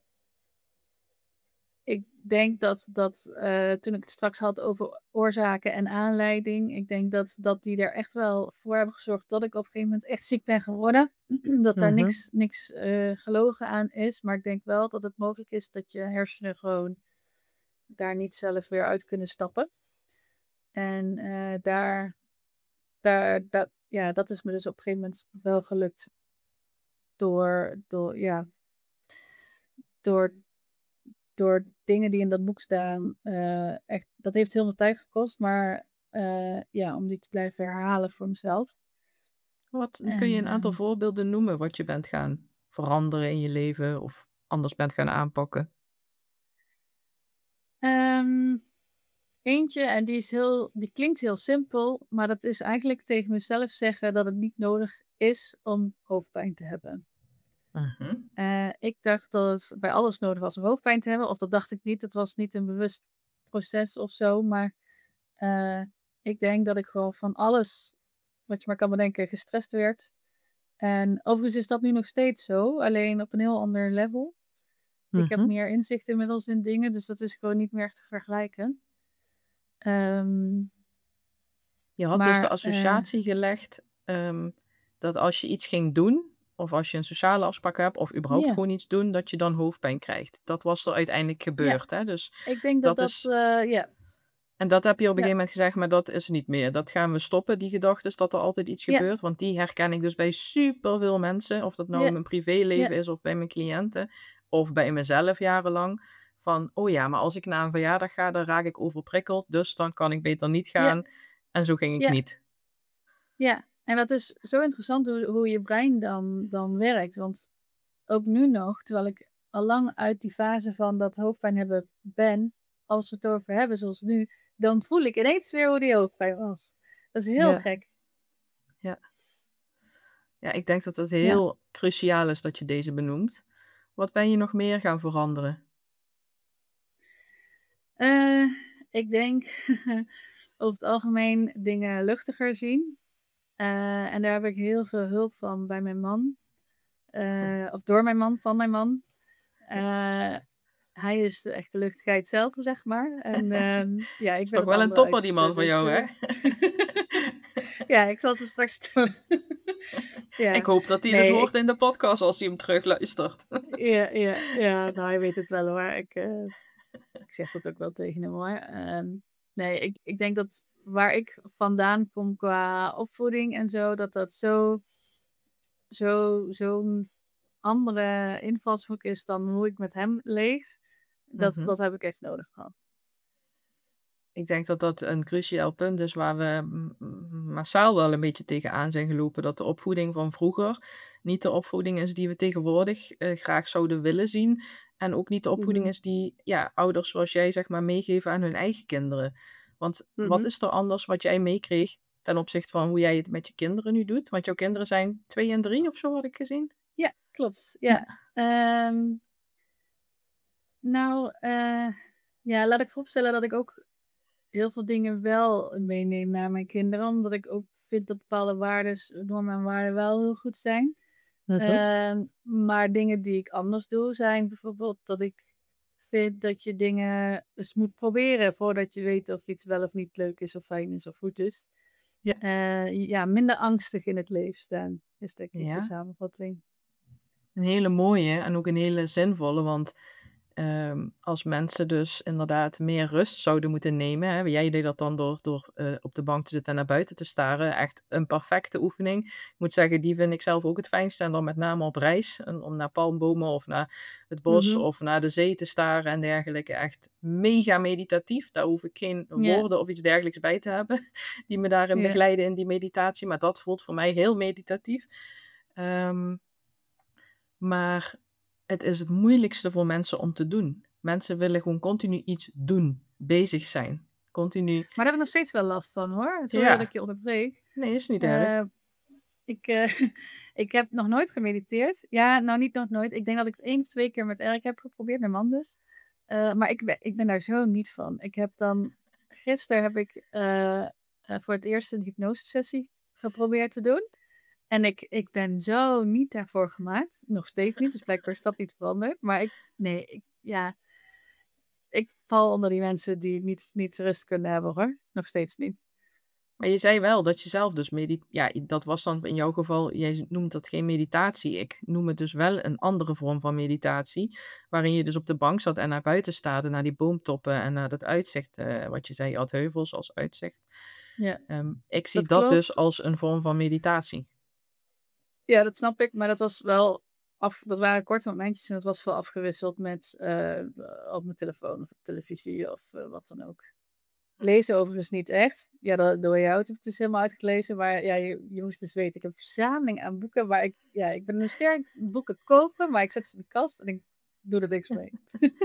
Speaker 2: ik denk dat, dat eh, toen ik het straks had over oorzaken en aanleiding, ik denk dat, dat die er echt wel voor hebben gezorgd dat ik op een gegeven moment echt ziek ben geworden. Dat daar
Speaker 1: Mhm.
Speaker 2: niks, niks eh, gelogen aan is. Maar ik denk wel dat het mogelijk is dat je hersenen gewoon daar niet zelf weer uit kunnen stappen. En eh, daar, daar, dat, ja, dat is me dus op een gegeven moment wel gelukt. Door, door, ja, door, door dingen die in dat boek staan. eh, echt, dat heeft heel veel tijd gekost, maar eh, ja, om die te blijven herhalen voor mezelf.
Speaker 1: Wat, kun je
Speaker 2: En
Speaker 1: een aantal
Speaker 2: ehm,
Speaker 1: voorbeelden noemen wat je bent gaan veranderen in je leven of anders bent gaan aanpakken?
Speaker 2: ehm, eentje, en die, is heel, die klinkt heel simpel, maar dat is eigenlijk tegen mezelf zeggen dat het niet nodig is om hoofdpijn te hebben.
Speaker 1: Mhm.
Speaker 2: Eh, ik dacht dat het bij alles nodig was om hoofdpijn te hebben. Of dat dacht ik niet. Het was niet een bewust proces of zo. Maar eh, ik denk dat ik gewoon van alles wat je maar kan bedenken gestrest werd. En overigens is dat nu nog steeds zo. Alleen op een heel ander level. Ik heb
Speaker 1: Mhm.
Speaker 2: meer inzicht inmiddels in dingen. Dus dat is gewoon niet meer te vergelijken. Ehm,
Speaker 1: Je had dus de
Speaker 2: maar eh,
Speaker 1: associatie gelegd ehm, dat als je iets ging doen, of als je een sociale afspraak hebt, of überhaupt
Speaker 2: ja,
Speaker 1: gewoon iets doen, dat je dan hoofdpijn krijgt. Dat was er uiteindelijk
Speaker 2: ja,
Speaker 1: gebeurd, hè? Dus
Speaker 2: ik denk dat
Speaker 1: dat
Speaker 2: dat,
Speaker 1: is...
Speaker 2: eh, ja,
Speaker 1: En dat heb je op een
Speaker 2: ja,
Speaker 1: gegeven moment gezegd, maar dat is niet meer. Dat gaan we stoppen, die gedachte, dat er altijd iets
Speaker 2: ja,
Speaker 1: gebeurt. Want die herken ik dus bij superveel mensen. Of dat nou in
Speaker 2: ja,
Speaker 1: mijn
Speaker 2: ja,
Speaker 1: privéleven is of bij mijn cliënten. Of bij mezelf jarenlang. Van, oh ja, maar als ik naar een verjaardag ga, dan raak ik overprikkeld. Dus dan kan ik beter niet
Speaker 2: ja,
Speaker 1: gaan. En zo ging ik
Speaker 2: ja.
Speaker 1: niet.
Speaker 2: Ja, en dat is zo interessant hoe, hoe je brein dan, dan werkt. Want ook nu nog, terwijl ik al lang uit die fase van dat hoofdpijn hebben ben, als we het over hebben zoals nu, dan voel ik ineens weer hoe die hoofdpijn was. Dat is heel
Speaker 1: Ja,
Speaker 2: gek.
Speaker 1: ja. Ja, ik denk dat het
Speaker 2: Ja.
Speaker 1: heel cruciaal is dat je deze benoemt. Wat ben je nog meer gaan veranderen?
Speaker 2: Eh, ik denk over het algemeen dingen luchtiger zien. Eh, en daar heb ik heel veel hulp van bij mijn man. Eh, of door mijn man, van mijn man. Eh, hij is de echte luchtigheid zelf, zeg maar. En ehm, ja, ik
Speaker 1: Is
Speaker 2: ben
Speaker 1: toch
Speaker 2: het
Speaker 1: wel een
Speaker 2: andere
Speaker 1: topper, die
Speaker 2: uiterste.
Speaker 1: man van
Speaker 2: Dus
Speaker 1: jou, hè?
Speaker 2: eh, ja, ik zal het hem straks doen.
Speaker 1: Ik
Speaker 2: Ja,
Speaker 1: hoop dat hij dit
Speaker 2: nee,
Speaker 1: hoort
Speaker 2: ik,
Speaker 1: in de podcast als hij hem terugluistert.
Speaker 2: ja, ja, ja, nou, hij weet het wel hoor. Ik, eh, ik zeg dat ook wel tegen hem hoor. Ehm, nee, ik, ik denk dat waar ik vandaan kom qua opvoeding en zo, dat dat zo, zo, zo'n andere invalshoek is dan hoe ik met hem leef. Dat,
Speaker 1: Mhm.
Speaker 2: dat heb ik echt nodig gehad.
Speaker 1: Ik denk dat dat een cruciaal punt is waar we m- m- massaal wel een beetje tegenaan zijn gelopen. Dat de opvoeding van vroeger niet de opvoeding is die we tegenwoordig eh, graag zouden willen zien. En ook niet de opvoeding
Speaker 2: Mhm.
Speaker 1: is die ja, ouders zoals jij zeg maar meegeven aan hun eigen kinderen. Want wat
Speaker 2: Mhm.
Speaker 1: is er anders wat jij meekreeg ten opzichte van hoe jij het met je kinderen nu doet? Want jouw kinderen zijn twee en drie of zo had ik gezien.
Speaker 2: Ja, klopt.
Speaker 1: Ja.
Speaker 2: Ja. Ehm, nou, eh, ja, laat ik vooropstellen dat ik ook heel veel dingen wel meeneem naar mijn kinderen. Omdat ik ook vind dat bepaalde waardes, normen en waarden wel heel goed zijn.
Speaker 1: Mhm.
Speaker 2: Ehm, maar dingen die ik anders doe zijn bijvoorbeeld dat ik vind dat je dingen eens moet proberen voordat je weet of iets wel of niet leuk is of fijn is of goed is.
Speaker 1: Ja.
Speaker 2: Eh, ja, minder angstig in het leven staan is denk ik de
Speaker 1: Ja.
Speaker 2: samenvatting.
Speaker 1: Een hele mooie en ook een hele zinvolle, want ehm, als mensen dus inderdaad meer rust zouden moeten nemen, hè, jij deed dat dan door, door eh, op de bank te zitten en naar buiten te staren, echt een perfecte oefening. Ik moet zeggen, die vind ik zelf ook het fijnste en dan met name op reis, en om naar palmbomen of naar het bos
Speaker 2: Mhm.
Speaker 1: of naar de zee te staren en dergelijke. Echt mega meditatief, daar hoef ik geen
Speaker 2: Ja,
Speaker 1: woorden of iets dergelijks bij te hebben, die me daarin
Speaker 2: ja,
Speaker 1: begeleiden in die meditatie, maar dat voelt voor mij heel meditatief. Ehm maar het is het moeilijkste voor mensen om te doen. Mensen willen gewoon continu iets doen, bezig zijn. Continu,
Speaker 2: maar daar heb ik nog steeds wel last van hoor. Sorry dat ik
Speaker 1: ja,
Speaker 2: je onderbreek.
Speaker 1: nee, is niet erg.
Speaker 2: Eh, ik, eh, ik heb nog nooit gemediteerd. Ja, nou niet nog nooit. Ik denk dat ik het één of twee keer met Erik heb geprobeerd, mijn man dus. Eh, maar ik ben, ik ben daar zo niet van. Ik heb dan, gisteren heb ik eh, eh, voor het eerst een hypnosesessie geprobeerd te doen. En ik, ik ben zo niet daarvoor gemaakt. Nog steeds niet, dus blijkbaar is dat niet veranderd. Maar ik, nee, ik, ja, ik val onder die mensen die niet, niet rust kunnen hebben hoor. Nog steeds niet.
Speaker 1: Maar je zei wel dat je zelf dus medit... Ja, dat was dan in jouw geval, jij noemt dat geen meditatie. Ik noem het dus wel een andere vorm van meditatie. Waarin je dus op de bank zat en naar buiten staarde, naar die boomtoppen en naar dat uitzicht. eh, wat je zei, je had heuvels als uitzicht.
Speaker 2: Ja,
Speaker 1: Ehm, ik zie
Speaker 2: dat
Speaker 1: dat dus
Speaker 2: klopt.
Speaker 1: als een vorm van meditatie.
Speaker 2: Ja, dat snap ik. Maar dat was wel af, dat waren korte momentjes en dat was wel afgewisseld met eh, op mijn telefoon of op televisie of eh, wat dan ook. Lezen overigens niet echt. Ja, dat, door jou heb ik dus helemaal uitgelezen. Maar ja, je, je moest dus weten, ik heb een verzameling aan boeken waar ik, ja, ik ben een sterk boeken kopen, maar ik zet ze in de kast en ik doe er niks mee.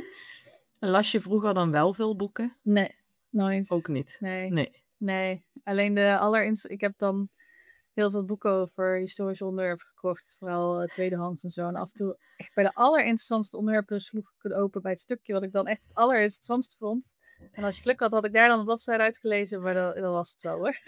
Speaker 1: Las je vroeger dan wel veel boeken?
Speaker 2: Nee, nooit.
Speaker 1: Ook niet.
Speaker 2: Nee,
Speaker 1: Nee.
Speaker 2: nee. Alleen de allerinst, ik heb dan heel veel boeken over historische onderwerpen gekocht, vooral uh, tweedehands en zo. En af en toe, echt bij de allerinteressantste onderwerpen sloeg ik het open bij het stukje wat ik dan echt het allerinteressantste vond. En als je geluk had, had ik daar dan een bladzijde uitgelezen, maar dat, dat was het wel hoor.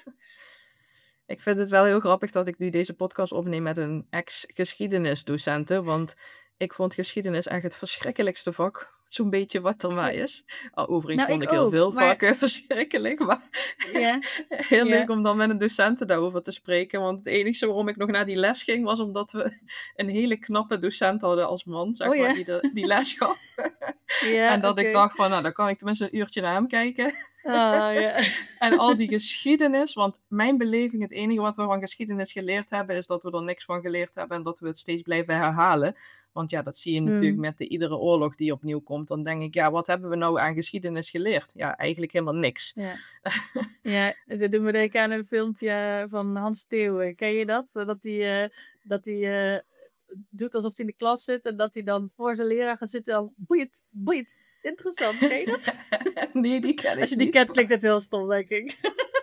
Speaker 1: Ik vind het wel heel grappig dat ik nu deze podcast opneem met een ex-geschiedenisdocente, want ik vond geschiedenis echt het verschrikkelijkste vak, zo'n beetje wat er maar
Speaker 2: Ja.
Speaker 1: is. Overigens
Speaker 2: Nou,
Speaker 1: vond
Speaker 2: ik
Speaker 1: ik heel
Speaker 2: ook,
Speaker 1: veel
Speaker 2: maar
Speaker 1: vakken verschrikkelijk, maar
Speaker 2: ja,
Speaker 1: heel
Speaker 2: ja.
Speaker 1: leuk om dan met een docent daarover te spreken, want het enige waarom ik nog naar die les ging, was omdat we een hele knappe docent hadden als man, zeg
Speaker 2: Oh
Speaker 1: maar,
Speaker 2: ja,
Speaker 1: die de, die les gaf.
Speaker 2: ja,
Speaker 1: En dat ik
Speaker 2: oké.
Speaker 1: dacht van, nou, dan kan ik tenminste een uurtje naar hem kijken.
Speaker 2: Ah, ja.
Speaker 1: En al die geschiedenis, want mijn beleving, het enige wat we van geschiedenis geleerd hebben, is dat we er niks van geleerd hebben en dat we het steeds blijven herhalen. Want ja, dat zie je natuurlijk
Speaker 2: Hmm.
Speaker 1: met de iedere oorlog die opnieuw komt. Dan denk ik, ja, wat hebben we nou aan geschiedenis geleerd? Ja, eigenlijk helemaal niks.
Speaker 2: Ja. Ja, dat doet me denken aan een filmpje van Hans Theeuwen. Ken je dat? Dat hij uh, dat hij uh, doet alsof hij in de klas zit en dat hij dan voor zijn leraar gaat zitten en boeiend, boeiend, interessant. Ken je dat?
Speaker 1: Nee, die ken ik
Speaker 2: Als je die
Speaker 1: niet.
Speaker 2: kent, klinkt het heel stom, denk ik.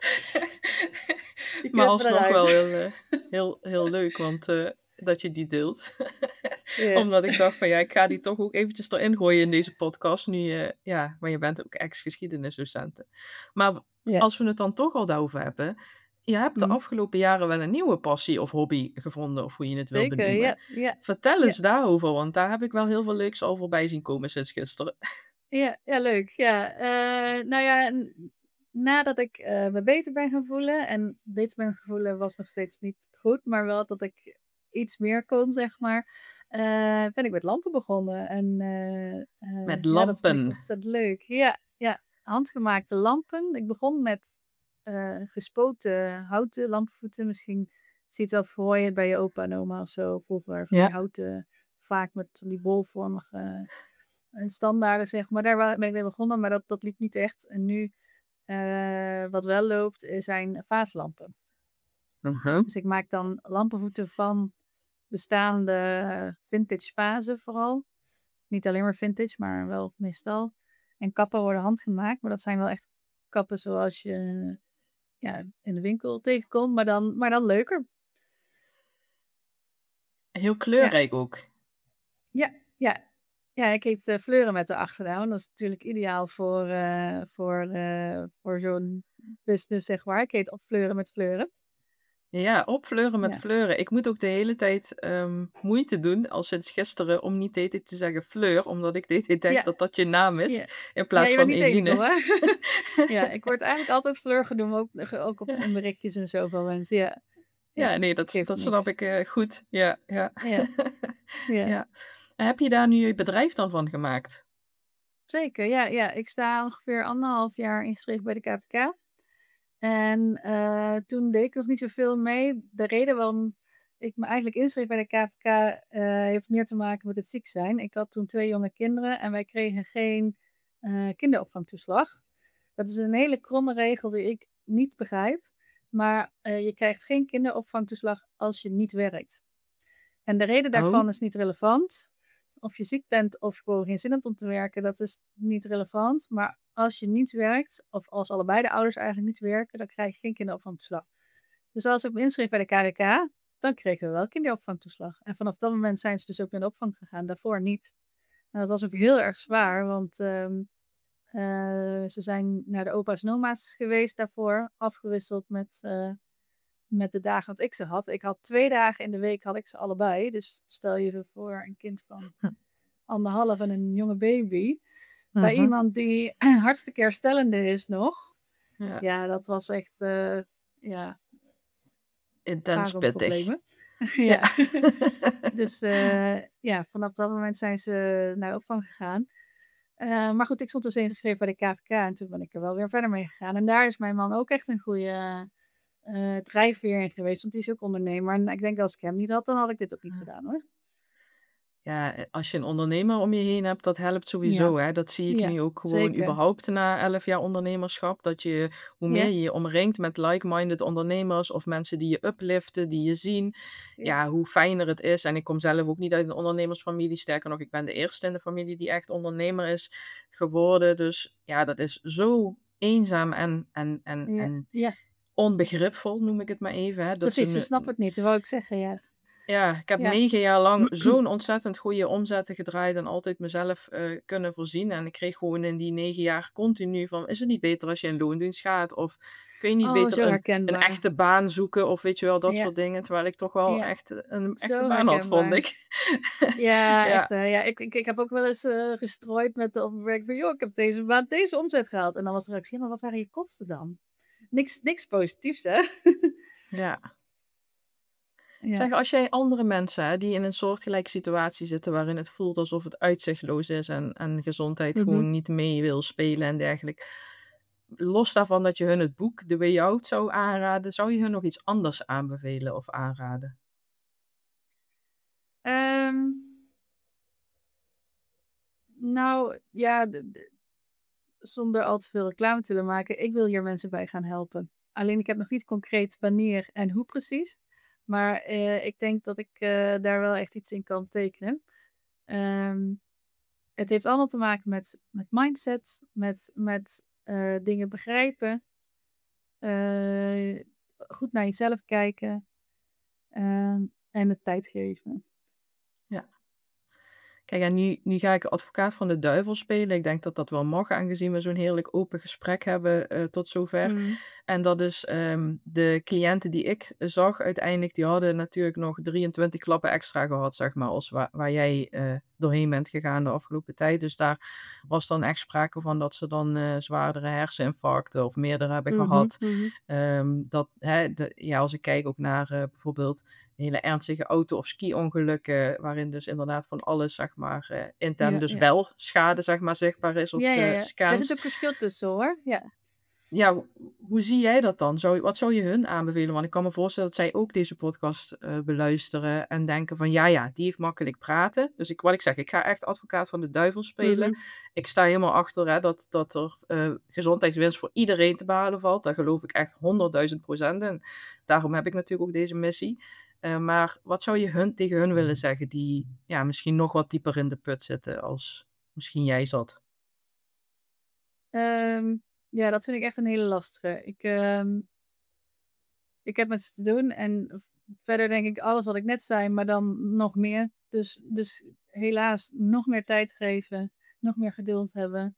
Speaker 1: Maar alsnog wel heel, uh, heel, heel leuk, want uh, dat je die deelt. Yeah. Omdat ik dacht van ja, ik ga die toch ook eventjes erin gooien in deze podcast. Nu, uh, ja, maar je bent ook ex-geschiedenisdocenten. Maar yeah. Als we het dan toch al daarover hebben. Je hebt de mm. afgelopen jaren wel een nieuwe passie of hobby gevonden, of hoe je het
Speaker 2: Zeker,
Speaker 1: wil benoemen.
Speaker 2: Ja, ja.
Speaker 1: Vertel eens
Speaker 2: ja.
Speaker 1: daarover, want daar heb ik wel heel veel leuks al voorbij zien komen sinds gisteren.
Speaker 2: Ja, ja leuk. Ja. Uh, nou ja, nadat ik uh, me beter ben gaan voelen, en beter ben gaan voelen was nog steeds niet goed, maar wel dat ik iets meer kon, zeg maar, uh, ben ik met lampen begonnen. En, uh, uh,
Speaker 1: met lampen?
Speaker 2: Ja, dat vind ik ontzettend leuk. Ja, ja, handgemaakte lampen. Ik begon met uh, gespoten houten lampenvoeten. Misschien ziet dat voor je bij je opa en oma of zo, vroeger van ja. die houten, vaak met die bolvormige... Een standaarden, zeg maar. Daar ben ik mee begonnen, maar dat, dat liep niet echt. En nu uh, wat wel loopt, uh, zijn vaaslampen.
Speaker 1: Uh-huh.
Speaker 2: Dus ik maak dan lampenvoeten van bestaande vintage vazen vooral. Niet alleen maar vintage, maar wel meestal. En kappen worden handgemaakt, maar dat zijn wel echt kappen zoals je ja, in de winkel tegenkomt, maar dan, maar dan leuker.
Speaker 1: Heel kleurrijk ja. ook.
Speaker 2: Ja, ja. Ja, ik heet uh, Fleuren met de achternaam. Dat is natuurlijk ideaal voor, uh, voor, uh, voor zo'n business, zeg maar. Ik heet op Fleuren met Fleuren.
Speaker 1: Ja, opfleuren met ja. Fleuren. Ik moet ook de hele tijd um, moeite doen, al sinds gisteren, om niet de hele tijd te zeggen Fleur, omdat ik de hele tijd denk ja. dat dat je naam is, ja. in plaats
Speaker 2: ja,
Speaker 1: van Eline.
Speaker 2: Enkel, ja, ik word eigenlijk altijd Fleur genoemd, ook, ook op ja. berichtjes en zo van mensen. Ja,
Speaker 1: ja, ja nee, dat, dat snap ik uh, goed. Ja, ja.
Speaker 2: Ja. Ja.
Speaker 1: ja. En heb je daar nu je bedrijf dan van gemaakt?
Speaker 2: Zeker, ja. ja. Ik sta ongeveer anderhalf jaar ingeschreven bij de K V K. En uh, toen deed ik nog niet zoveel mee. De reden waarom ik me eigenlijk inschreef bij de K V K uh, heeft meer te maken met het ziek zijn. Ik had toen twee jonge kinderen en wij kregen geen uh, kinderopvangtoeslag. Dat is een hele kromme regel die ik niet begrijp. Maar uh, je krijgt geen kinderopvangtoeslag als je niet werkt. En de reden daarvan oh. is niet relevant. Of je ziek bent of gewoon geen zin hebt om te werken, dat is niet relevant. Maar als je niet werkt, of als allebei de ouders eigenlijk niet werken, dan krijg je geen kinderopvangtoeslag. Dus als ik me inschreef bij de K W K, dan kregen we wel kinderopvangtoeslag. En vanaf dat moment zijn ze dus ook in de opvang gegaan, daarvoor niet. En dat was ook heel erg zwaar, want um, uh, ze zijn naar de opa's en oma's geweest daarvoor, afgewisseld met, uh, met de dagen dat ik ze had. Ik had twee dagen in de week, had ik ze allebei. Dus stel je even voor een kind van anderhalf en een jonge baby. Bij uh-huh. iemand die hartstikke herstellende is nog. Ja, ja dat was echt, uh, ja...
Speaker 1: intens pittig.
Speaker 2: ja. ja. dus uh, ja, vanaf dat moment zijn ze naar de opvang gegaan. Uh, maar goed, ik stond dus ingeschreven bij de K V K en toen ben ik er wel weer verder mee gegaan. En daar is mijn man ook echt een goede uh, drijfveer in geweest, want die is ook ondernemer. En ik denk dat als ik hem niet had, dan had ik dit ook niet uh. gedaan hoor.
Speaker 1: Ja, als je een ondernemer om je heen hebt, dat helpt sowieso. Ja. Hè? Dat zie ik ja, nu ook gewoon zeker. überhaupt na elf jaar ondernemerschap. Dat je, hoe meer ja. je je omringt met like-minded ondernemers of mensen die je upliften, die je zien, ja. ja, hoe fijner het is. En ik kom zelf ook niet uit een ondernemersfamilie. Sterker nog, ik ben de eerste in de familie die echt ondernemer is geworden. Dus ja, dat is zo eenzaam en, en, en,
Speaker 2: ja.
Speaker 1: en
Speaker 2: Ja.
Speaker 1: onbegripvol, noem ik het maar even. Hè? Dat
Speaker 2: Precies, ze snappen het niet, dat wou ik zeggen, ja.
Speaker 1: Ja, ik heb ja. negen jaar lang zo'n ontzettend goede omzetten gedraaid en altijd mezelf uh, kunnen voorzien. En ik kreeg gewoon in die negen jaar continu van, is het niet beter als je in loondienst gaat? Of kun je niet
Speaker 2: oh,
Speaker 1: beter een, een echte baan zoeken? Of weet je wel, dat ja. soort dingen. Terwijl ik toch wel ja. echt een echte zo baan herkenbaar. had, vond ik.
Speaker 2: Ja, ja. echt. Uh, ja. Ik, ik, ik heb ook wel eens uh, gestrooid met de opmerking van, joh, ik heb deze maand deze omzet gehaald. En dan was er ook, ja, maar wat waren je kosten dan? Niks, niks positiefs, hè?
Speaker 1: ja. Ja. Zeg, als jij andere mensen hè, die in een soortgelijke situatie zitten waarin het voelt alsof het uitzichtloos is en, en gezondheid mm-hmm. gewoon niet mee wil spelen en dergelijke. Los daarvan dat je hun het boek The Way Out zou aanraden, zou je hun nog iets anders aanbevelen of aanraden?
Speaker 2: Um, nou, ja, de, de, zonder al te veel reclame te willen maken, ik wil hier mensen bij gaan helpen. Alleen ik heb nog niet concreet wanneer en hoe precies. Maar uh, ik denk dat ik uh, daar wel echt iets in kan tekenen. Um, het heeft allemaal te maken met, met mindset, met, met uh, dingen begrijpen, uh, goed naar jezelf kijken uh, en de tijd geven.
Speaker 1: Ja. Kijk, en nu, nu ga ik advocaat van de duivel spelen. Ik denk dat dat wel mag, aangezien we zo'n heerlijk open gesprek hebben uh, tot zover. Mm. En dat is um, de cliënten die ik zag uiteindelijk, die hadden natuurlijk nog drieëntwintig klappen extra gehad, zeg maar, als waar, waar jij uh, doorheen bent gegaan de afgelopen tijd. Dus daar was dan echt sprake van dat ze dan uh, zwaardere herseninfarcten of meerdere hebben mm-hmm, gehad. Mm-hmm. Um, dat, hè, de, ja, als ik kijk ook naar uh, bijvoorbeeld hele ernstige auto- of ski-ongelukken, waarin dus inderdaad van alles, zeg maar, uh, intern ja, dus ja. wel schade, zeg maar, zichtbaar is op
Speaker 2: ja,
Speaker 1: de
Speaker 2: ja, ja.
Speaker 1: scans.
Speaker 2: Er zit ook verschil tussen, hoor. Ja.
Speaker 1: ja, ho- hoe zie jij dat dan? Zou, wat zou je hun aanbevelen? Want ik kan me voorstellen dat zij ook deze podcast eh, beluisteren en denken van ja, ja, die heeft makkelijk praten. Dus ik, wat ik zeg, ik ga echt advocaat van de duivel spelen.
Speaker 2: Mhm.
Speaker 1: Ik sta helemaal achter hè, dat, dat er eh, gezondheidswinst voor iedereen te behalen valt. Daar geloof ik echt honderdduizend procent in. Daarom heb ik natuurlijk ook deze missie. Eh, maar wat zou je hun, tegen hun willen zeggen die ja, misschien nog wat dieper in de put zitten als misschien jij zat?
Speaker 2: Ehm, ja, dat vind ik echt een hele lastige. Ik, ehm, ik heb met ze te doen en v- verder denk ik alles wat ik net zei, maar dan nog meer. Dus, dus helaas nog meer tijd geven, nog meer geduld hebben.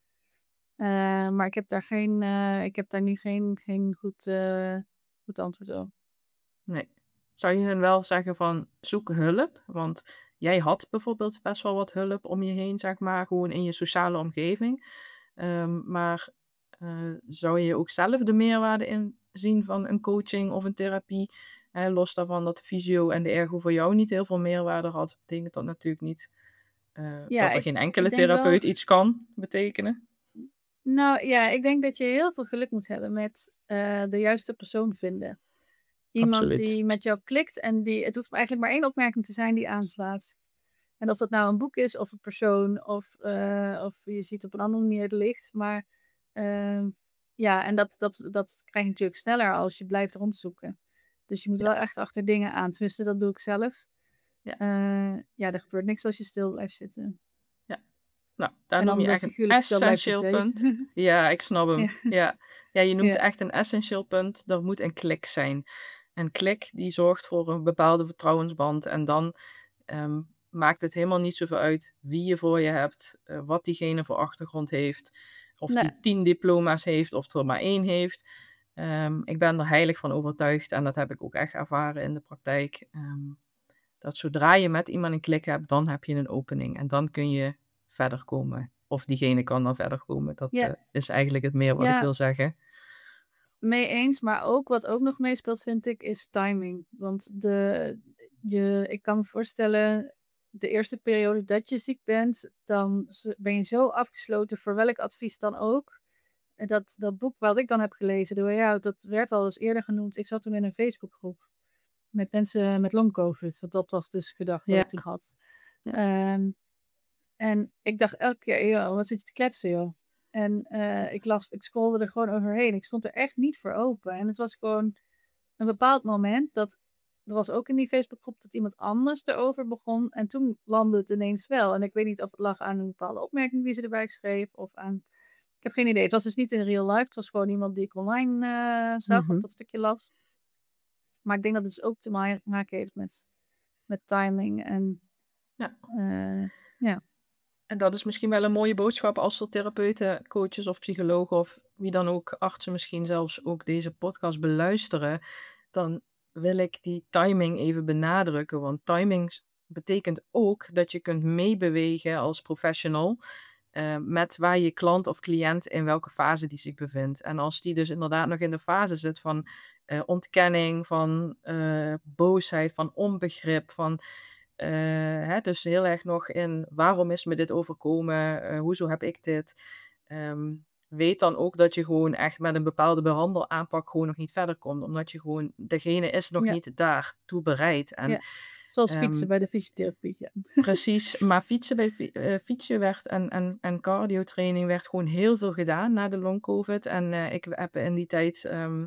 Speaker 2: Eh, maar ik heb daar geen, eh, ik heb daar nu geen, geen goed, eh, goed antwoord op.
Speaker 1: Nee. Zou je hun wel zeggen van zoek hulp? Want jij had bijvoorbeeld best wel wat hulp om je heen, zeg maar, gewoon in je sociale omgeving. Ehm, maar eh, zou je ook zelf de meerwaarde in zien van een coaching of een therapie? Eh, los daarvan dat de fysio en de ergo voor jou niet heel veel meerwaarde had, betekent dat natuurlijk niet eh,
Speaker 2: Ja,
Speaker 1: dat er
Speaker 2: ik,
Speaker 1: geen
Speaker 2: ik
Speaker 1: enkele
Speaker 2: denk wel.
Speaker 1: therapeut iets kan betekenen.
Speaker 2: Nou ja, ik denk dat je heel veel geluk moet hebben met eh, de juiste persoon vinden. Iemand
Speaker 1: Absoluut.
Speaker 2: die met jou klikt en die, het hoeft eigenlijk maar één opmerking te zijn die aanslaat. En of dat nou een boek is of een persoon of, eh, of je ziet op een andere manier het licht. Maar ehm, ja, en dat, dat, dat krijg je natuurlijk sneller als je blijft rondzoeken. Dus je moet
Speaker 1: Ja,
Speaker 2: wel echt achter dingen aan. Tenminste, dat doe ik zelf.
Speaker 1: ja,
Speaker 2: Eh, ja, er gebeurt niks als je stil blijft zitten.
Speaker 1: ja. Nou, daar
Speaker 2: En
Speaker 1: noem
Speaker 2: dan
Speaker 1: je
Speaker 2: uh,
Speaker 1: echt een
Speaker 2: figuurlijk stil blijft
Speaker 1: essentieel
Speaker 2: zitten.
Speaker 1: punt. Ja, ik snap
Speaker 2: Ja,
Speaker 1: hem. Ja. Ja, je noemt
Speaker 2: ja,
Speaker 1: echt een essentieel punt. Er moet een klik zijn. Een klik die zorgt voor een bepaalde vertrouwensband. En dan ehm, maakt het helemaal niet zoveel uit wie je voor je hebt, eh, wat diegene voor achtergrond heeft, of
Speaker 2: nee,
Speaker 1: die tien diploma's heeft, of er maar één heeft. Ehm, ik ben er heilig van overtuigd en dat heb ik ook echt ervaren in de praktijk. Ehm, dat zodra je met iemand een klik hebt, dan heb je een opening. En dan kun je verder komen. Of diegene kan dan verder komen. Dat
Speaker 2: ja,
Speaker 1: eh, is eigenlijk het meer wat ik
Speaker 2: ja,
Speaker 1: wil zeggen.
Speaker 2: mee eens. Maar ook wat ook nog meespeelt, vind ik, is timing. Want de, je, ik kan me voorstellen, de eerste periode dat je ziek bent, dan z- ben je zo afgesloten voor welk advies dan ook. En dat, dat boek wat ik dan heb gelezen door jou, dat werd al eens eerder genoemd. Ik zat toen in een Facebookgroep met mensen met long COVID. Want dat was dus de gedachte wat
Speaker 1: Ja,
Speaker 2: ik toen had.
Speaker 1: ja,
Speaker 2: Ehm, en ik dacht elke keer, joh, wat zit je te kletsen, joh. En eh, ik las, ik scrollde er gewoon overheen. Ik stond er echt niet voor open. En het was gewoon een bepaald moment dat, er was ook in die Facebookgroep dat iemand anders erover begon. En toen landde het ineens wel. En ik weet niet of het lag aan een bepaalde opmerking die ze erbij schreef of aan... Ik heb geen idee. Het was dus niet in real life. Het was gewoon iemand die ik online eh, zag of
Speaker 1: mhm,
Speaker 2: dat stukje las. Maar ik denk dat het dus ook te ma- maken heeft met, met timing en
Speaker 1: ja.
Speaker 2: eh, ja.
Speaker 1: En dat is misschien wel een mooie boodschap als er therapeuten, coaches of psychologen of wie dan ook, artsen misschien zelfs ook deze podcast beluisteren. Dan wil ik die timing even benadrukken. Want timing betekent ook dat je kunt meebewegen als professional eh, met waar je klant of cliënt in welke fase die zich bevindt. En als die dus inderdaad nog in de fase zit van eh, ontkenning, van eh, boosheid, van onbegrip, van uh, hè, dus heel erg nog in waarom is me dit overkomen, uh, hoezo heb ik dit. Um, weet dan ook dat je gewoon echt met een bepaalde behandelaanpak gewoon nog niet verder komt. Omdat je gewoon, degene is nog
Speaker 2: Ja,
Speaker 1: niet daartoe bereid. En
Speaker 2: ja. Zoals fietsen
Speaker 1: um,
Speaker 2: bij de fysiotherapie. Ja.
Speaker 1: precies, maar fietsen bij uh, fietsen werd en, en, en cardiotraining werd gewoon heel veel gedaan na de long covid. En uh, ik heb in die tijd um,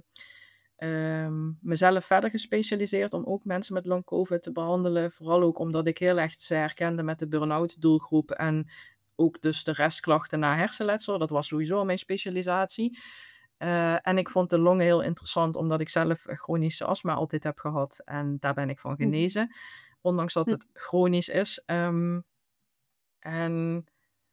Speaker 1: um, mezelf verder gespecialiseerd om ook mensen met long covid te behandelen. Vooral ook omdat ik heel erg ze herkende met de burn-out doelgroep en ook dus de restklachten na hersenletsel. Dat was sowieso mijn specialisatie. Uh, en ik vond de longen heel interessant, omdat ik zelf chronische astma altijd heb gehad. En daar ben ik van genezen. Ondanks dat het chronisch is. Um, en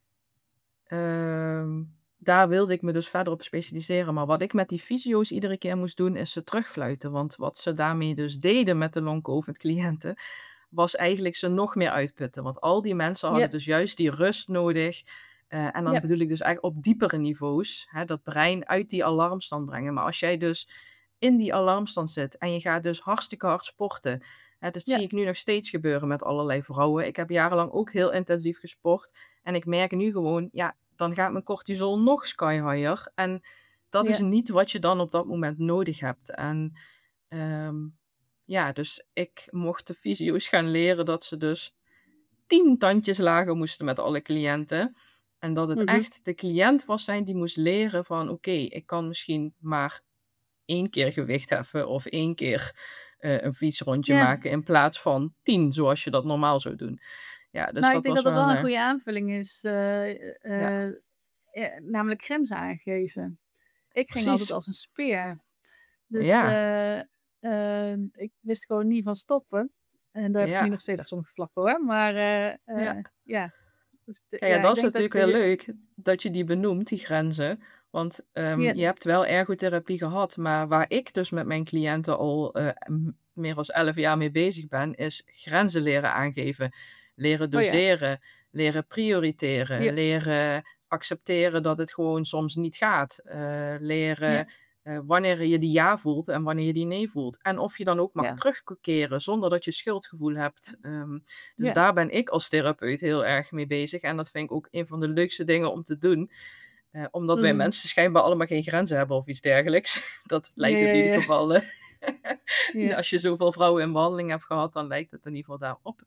Speaker 1: um, daar wilde ik me dus verder op specialiseren. Maar wat ik met die fysio's iedere keer moest doen, is ze terugfluiten. Want wat ze daarmee dus deden met de long-covid cliënten, was eigenlijk ze nog meer uitputten. Want al die mensen hadden
Speaker 2: Ja,
Speaker 1: dus juist die rust nodig. Uh, en dan
Speaker 2: ja,
Speaker 1: bedoel ik dus eigenlijk op diepere niveaus, hè, dat brein uit die alarmstand brengen. Maar als jij dus in die alarmstand zit en je gaat dus hartstikke hard sporten. Hè, dat
Speaker 2: ja,
Speaker 1: zie ik nu nog steeds gebeuren met allerlei vrouwen. Ik heb jarenlang ook heel intensief gesport. En ik merk nu gewoon, ja, dan gaat mijn cortisol nog sky higher. En dat is
Speaker 2: Ja.
Speaker 1: niet wat je dan op dat moment nodig hebt. En um, ja, dus ik mocht de fysio's gaan leren dat ze dus tien tandjes lager moesten met alle cliënten. En dat het
Speaker 2: Mhm.
Speaker 1: echt de cliënt was zijn die moest leren van oké, okay, ik kan misschien maar één keer gewicht heffen of één keer uh, een fietsrondje
Speaker 2: Ja.
Speaker 1: maken in plaats van tien, zoals je dat normaal zou doen. Ja, dus
Speaker 2: Nou,
Speaker 1: dat
Speaker 2: ik denk
Speaker 1: was
Speaker 2: dat dat
Speaker 1: wel...
Speaker 2: wel een
Speaker 1: Uh,
Speaker 2: goede aanvulling is. Uh,
Speaker 1: ja,
Speaker 2: uh, ja, namelijk grenzen aangeven. Ik ging altijd
Speaker 1: precies.
Speaker 2: als een speer. Dus
Speaker 1: Ja,
Speaker 2: uh, uh, ik wist gewoon niet van stoppen. En daar heb ik nu
Speaker 1: ja,
Speaker 2: nog steeds sommige vlakken hoor. Maar uh,
Speaker 1: ja.
Speaker 2: uh, ja. Dus de-
Speaker 1: Kijk, ja,
Speaker 2: ja, ik
Speaker 1: dat is
Speaker 2: denk dat
Speaker 1: natuurlijk heel
Speaker 2: je...
Speaker 1: leuk dat je die benoemt, die grenzen. Want um,
Speaker 2: Ja,
Speaker 1: je hebt wel ergotherapie gehad, maar waar ik dus met mijn cliënten al uh, m- meer dan elf jaar mee bezig ben, is grenzen leren aangeven, leren
Speaker 2: oh ja.
Speaker 1: doseren, leren prioriteren,
Speaker 2: Ja,
Speaker 1: leren accepteren dat het gewoon soms niet gaat, uh, leren
Speaker 2: ja,
Speaker 1: uh, wanneer je die ja voelt en wanneer je die nee voelt. En of je dan ook mag
Speaker 2: ja,
Speaker 1: terugkeren zonder dat je schuldgevoel hebt. Um, dus
Speaker 2: ja.
Speaker 1: daar ben ik als therapeut heel erg mee bezig. En dat vind ik ook een van de leukste dingen om te doen. Uh, omdat wij
Speaker 2: Mhm.
Speaker 1: mensen schijnbaar allemaal geen grenzen hebben of iets dergelijks. Dat
Speaker 2: Ja,
Speaker 1: lijkt het
Speaker 2: ja,
Speaker 1: in ieder
Speaker 2: ja.
Speaker 1: geval. Uh,
Speaker 2: Ja,
Speaker 1: als je zoveel vrouwen in behandeling hebt gehad, dan lijkt het in ieder geval daarop.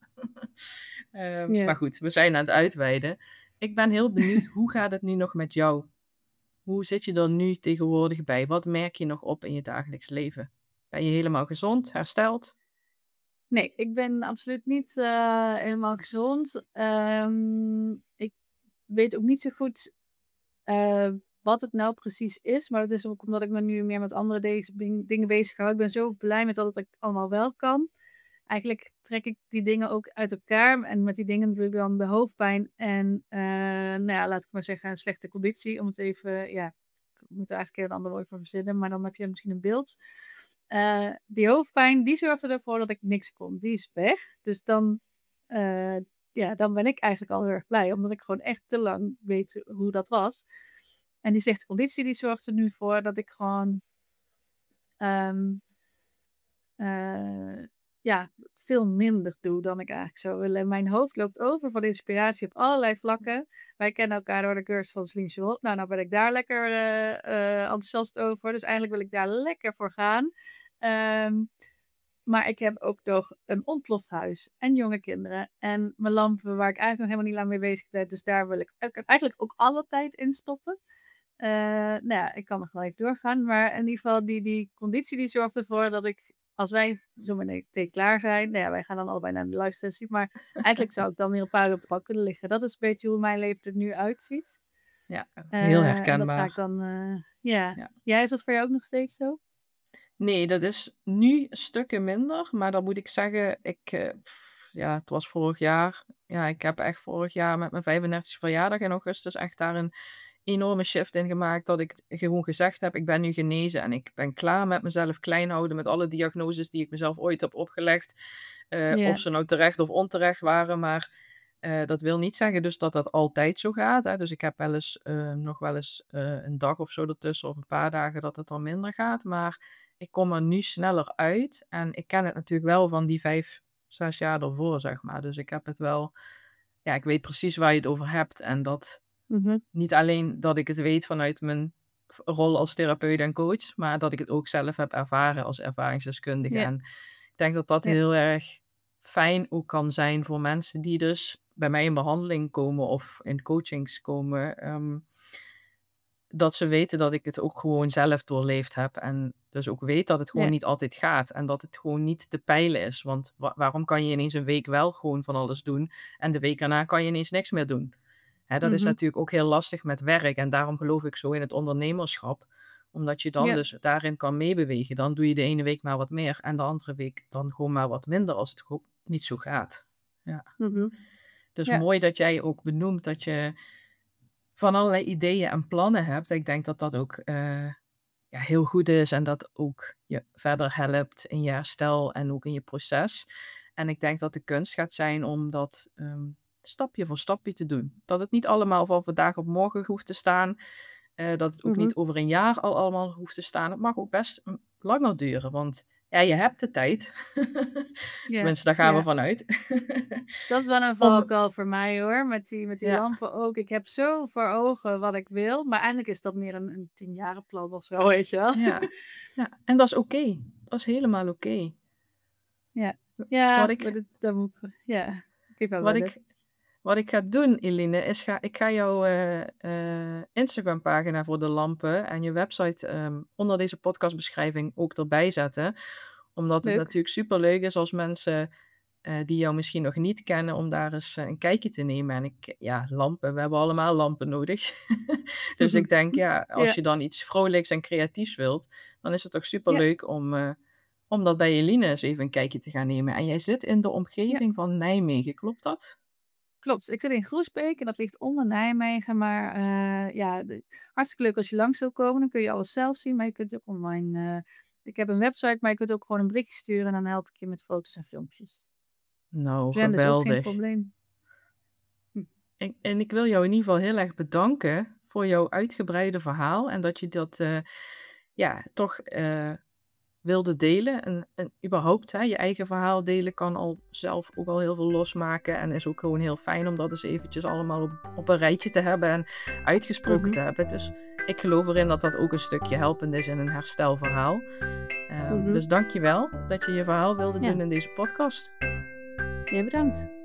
Speaker 1: uh,
Speaker 2: ja.
Speaker 1: maar goed, we zijn aan het uitweiden. Ik ben heel benieuwd, hoe gaat het nu nog met jou? Hoe zit je er nu tegenwoordig bij? Wat merk je nog op in je dagelijks leven? Ben je helemaal gezond, hersteld?
Speaker 2: Nee, ik ben absoluut niet uh, helemaal gezond. Um, ik weet ook niet zo goed uh, wat het nou precies is. Maar dat is ook omdat ik me nu meer met andere deze ding, dingen bezig hou. Ik ben zo blij met dat het allemaal wel kan. Eigenlijk trek ik die dingen ook uit elkaar. En met die dingen doe ik dan de hoofdpijn. En uh, nou ja, laat ik maar zeggen, een slechte conditie. Om het even, ja, ik moet er eigenlijk een ander woord voor verzinnen. Maar dan heb je misschien een beeld. Uh, die hoofdpijn, die zorgde ervoor dat ik niks kon. Die is weg. Dus dan, uh, ja, dan ben ik eigenlijk al heel erg blij. Omdat ik gewoon echt te lang weet hoe dat was. En die slechte conditie, die zorgt er nu voor dat ik gewoon... Um, uh, ja, veel minder doe dan ik eigenlijk zou willen. Mijn hoofd loopt over van inspiratie op allerlei vlakken. Wij kennen elkaar door de cursus van Celine Charlotte. Nou, nou ben ik daar lekker uh, uh, enthousiast over. Dus eigenlijk wil ik daar lekker voor gaan. Um, maar ik heb ook nog een ontploft huis en jonge kinderen. En mijn lampen waar ik eigenlijk nog helemaal niet lang mee bezig ben. Dus daar wil ik eigenlijk ook alle tijd in stoppen. Uh, nou ja, ik kan nog wel even doorgaan. Maar in ieder geval, die, die conditie die zorgt ervoor dat ik, als wij zo meteen klaar zijn. Nou ja, wij gaan dan allebei naar de live sessie. Maar eigenlijk zou ik dan weer een paar uur op de bank kunnen liggen. Dat is een beetje hoe mijn leven er nu uitziet.
Speaker 1: Ja, heel
Speaker 2: Uh,
Speaker 1: herkenbaar.
Speaker 2: en dat ga ik dan, uh, ja.
Speaker 1: Ja.
Speaker 2: Ja, is dat voor jou ook nog steeds zo?
Speaker 1: Nee, dat is nu stukken minder. Maar dan moet ik zeggen, ik, uh, ja, het was vorig jaar. Ja, ik heb echt vorig jaar met mijn vijfendertigste verjaardag in augustus echt daar een enorme shift in gemaakt. Dat ik gewoon gezegd heb, ik ben nu genezen en ik ben klaar met mezelf klein houden. Met alle diagnoses die ik mezelf ooit heb opgelegd. Uh,
Speaker 2: Yeah.
Speaker 1: Of ze nou terecht of onterecht waren. Maar uh, dat wil niet zeggen dus dat dat altijd zo gaat. Hè? Dus ik heb wel eens uh, nog wel eens uh, een dag of zo ertussen of een paar dagen dat het dan minder gaat. Maar ik kom er nu sneller uit. En ik ken het natuurlijk wel van die vijf, zes jaar ervoor, zeg maar. Dus ik heb het wel... Ja, ik weet precies waar je het over hebt. En dat...
Speaker 2: Mm-hmm.
Speaker 1: Niet alleen dat ik het weet vanuit mijn rol als therapeut en coach, maar dat ik het ook zelf heb ervaren als ervaringsdeskundige.
Speaker 2: Yeah.
Speaker 1: En ik denk dat dat
Speaker 2: Yeah.
Speaker 1: heel erg fijn ook kan zijn voor mensen die dus bij mij in behandeling komen of in coachings komen. Um, dat ze weten dat ik het ook gewoon zelf doorleefd heb. En dus ook weet dat het gewoon
Speaker 2: Yeah.
Speaker 1: niet altijd gaat. En dat het gewoon niet te peilen is. Want wa- waarom kan je ineens een week wel gewoon van alles doen en de week daarna kan je ineens niks meer doen? Hè, dat
Speaker 2: Mm-hmm.
Speaker 1: is natuurlijk ook heel lastig met werk. En daarom geloof ik zo in het ondernemerschap. Omdat je dan
Speaker 2: Yeah.
Speaker 1: dus daarin kan meebewegen. Dan doe je de ene week maar wat meer. En de andere week dan gewoon maar wat minder als het gewoon niet zo gaat. Ja.
Speaker 2: Mm-hmm.
Speaker 1: Dus
Speaker 2: Yeah.
Speaker 1: mooi dat jij ook benoemt dat je van allerlei ideeën en plannen hebt. Ik denk dat dat ook uh, ja, heel goed is. En dat ook je verder helpt in je herstel en ook in je proces. En ik denk dat de kunst gaat zijn om dat... Um, stapje voor stapje te doen. Dat het niet allemaal van vandaag op morgen hoeft te staan. Uh, dat het ook
Speaker 2: mm-hmm.
Speaker 1: niet over een jaar al allemaal hoeft te staan. Het mag ook best langer duren. Want ja, je hebt de tijd.
Speaker 2: Ja,
Speaker 1: Tenminste, daar gaan we
Speaker 2: ja.
Speaker 1: vanuit.
Speaker 2: Dat is wel een
Speaker 1: Om,
Speaker 2: valkuil voor mij hoor, met die, met die
Speaker 1: ja,
Speaker 2: lampen ook. Ik heb zo voor ogen wat ik wil, maar eigenlijk is dat meer een, een tienjarenplan of zo, weet je wel.
Speaker 1: ja, ja. En dat is oké. Dat is helemaal oké.
Speaker 2: Ja,
Speaker 1: Wat
Speaker 2: ja, maar
Speaker 1: ik,
Speaker 2: dat, dat moet ik, ja, ik weet wel
Speaker 1: wat
Speaker 2: wat het.
Speaker 1: ik, wat ik ga doen, Eline, is ga, ik ga jouw eh, eh, Instagram-pagina voor de lampen en je website ehm, onder deze podcastbeschrijving ook erbij zetten. Omdat het
Speaker 2: Leuk.
Speaker 1: natuurlijk superleuk is als mensen eh, die jou misschien nog niet kennen, om daar eens eh, een kijkje te nemen. En ik, ja, lampen, we hebben allemaal lampen nodig. Dus ik denk, ja, als
Speaker 2: Ja,
Speaker 1: je dan iets vrolijks en creatiefs wilt, dan is het toch
Speaker 2: ja,
Speaker 1: superleuk om, eh, om dat bij Eline eens even een kijkje te gaan nemen. En jij zit in de
Speaker 2: ja,
Speaker 1: omgeving van Nijmegen, klopt dat?
Speaker 2: klopt. Ik zit in Groesbeek en dat ligt onder Nijmegen, maar eh, ja, de- hartstikke leuk als je langs wil komen. Dan kun je alles zelf zien, maar je kunt ook online. eh, ik heb een website, maar je kunt ook gewoon een berichtje sturen en dan help ik je met foto's en filmpjes.
Speaker 1: Nou,
Speaker 2: Zenden is ook geen
Speaker 1: geweldig.
Speaker 2: probleem. Hm.
Speaker 1: En, en ik wil jou in ieder geval heel erg bedanken voor jouw uitgebreide verhaal en dat je dat eh, ja, toch eh, wilde delen. En, en überhaupt, hè, je eigen verhaal delen kan al zelf ook al heel veel losmaken en is ook gewoon heel fijn om dat eens eventjes allemaal op, op een rijtje te hebben en uitgesproken
Speaker 2: Mhm,
Speaker 1: te hebben. Dus ik geloof erin dat dat ook een stukje helpend is in een herstelverhaal. Ehm,
Speaker 2: mhm.
Speaker 1: dus dank je wel dat je je verhaal wilde
Speaker 2: Ja,
Speaker 1: doen in deze podcast.
Speaker 2: jij bedankt.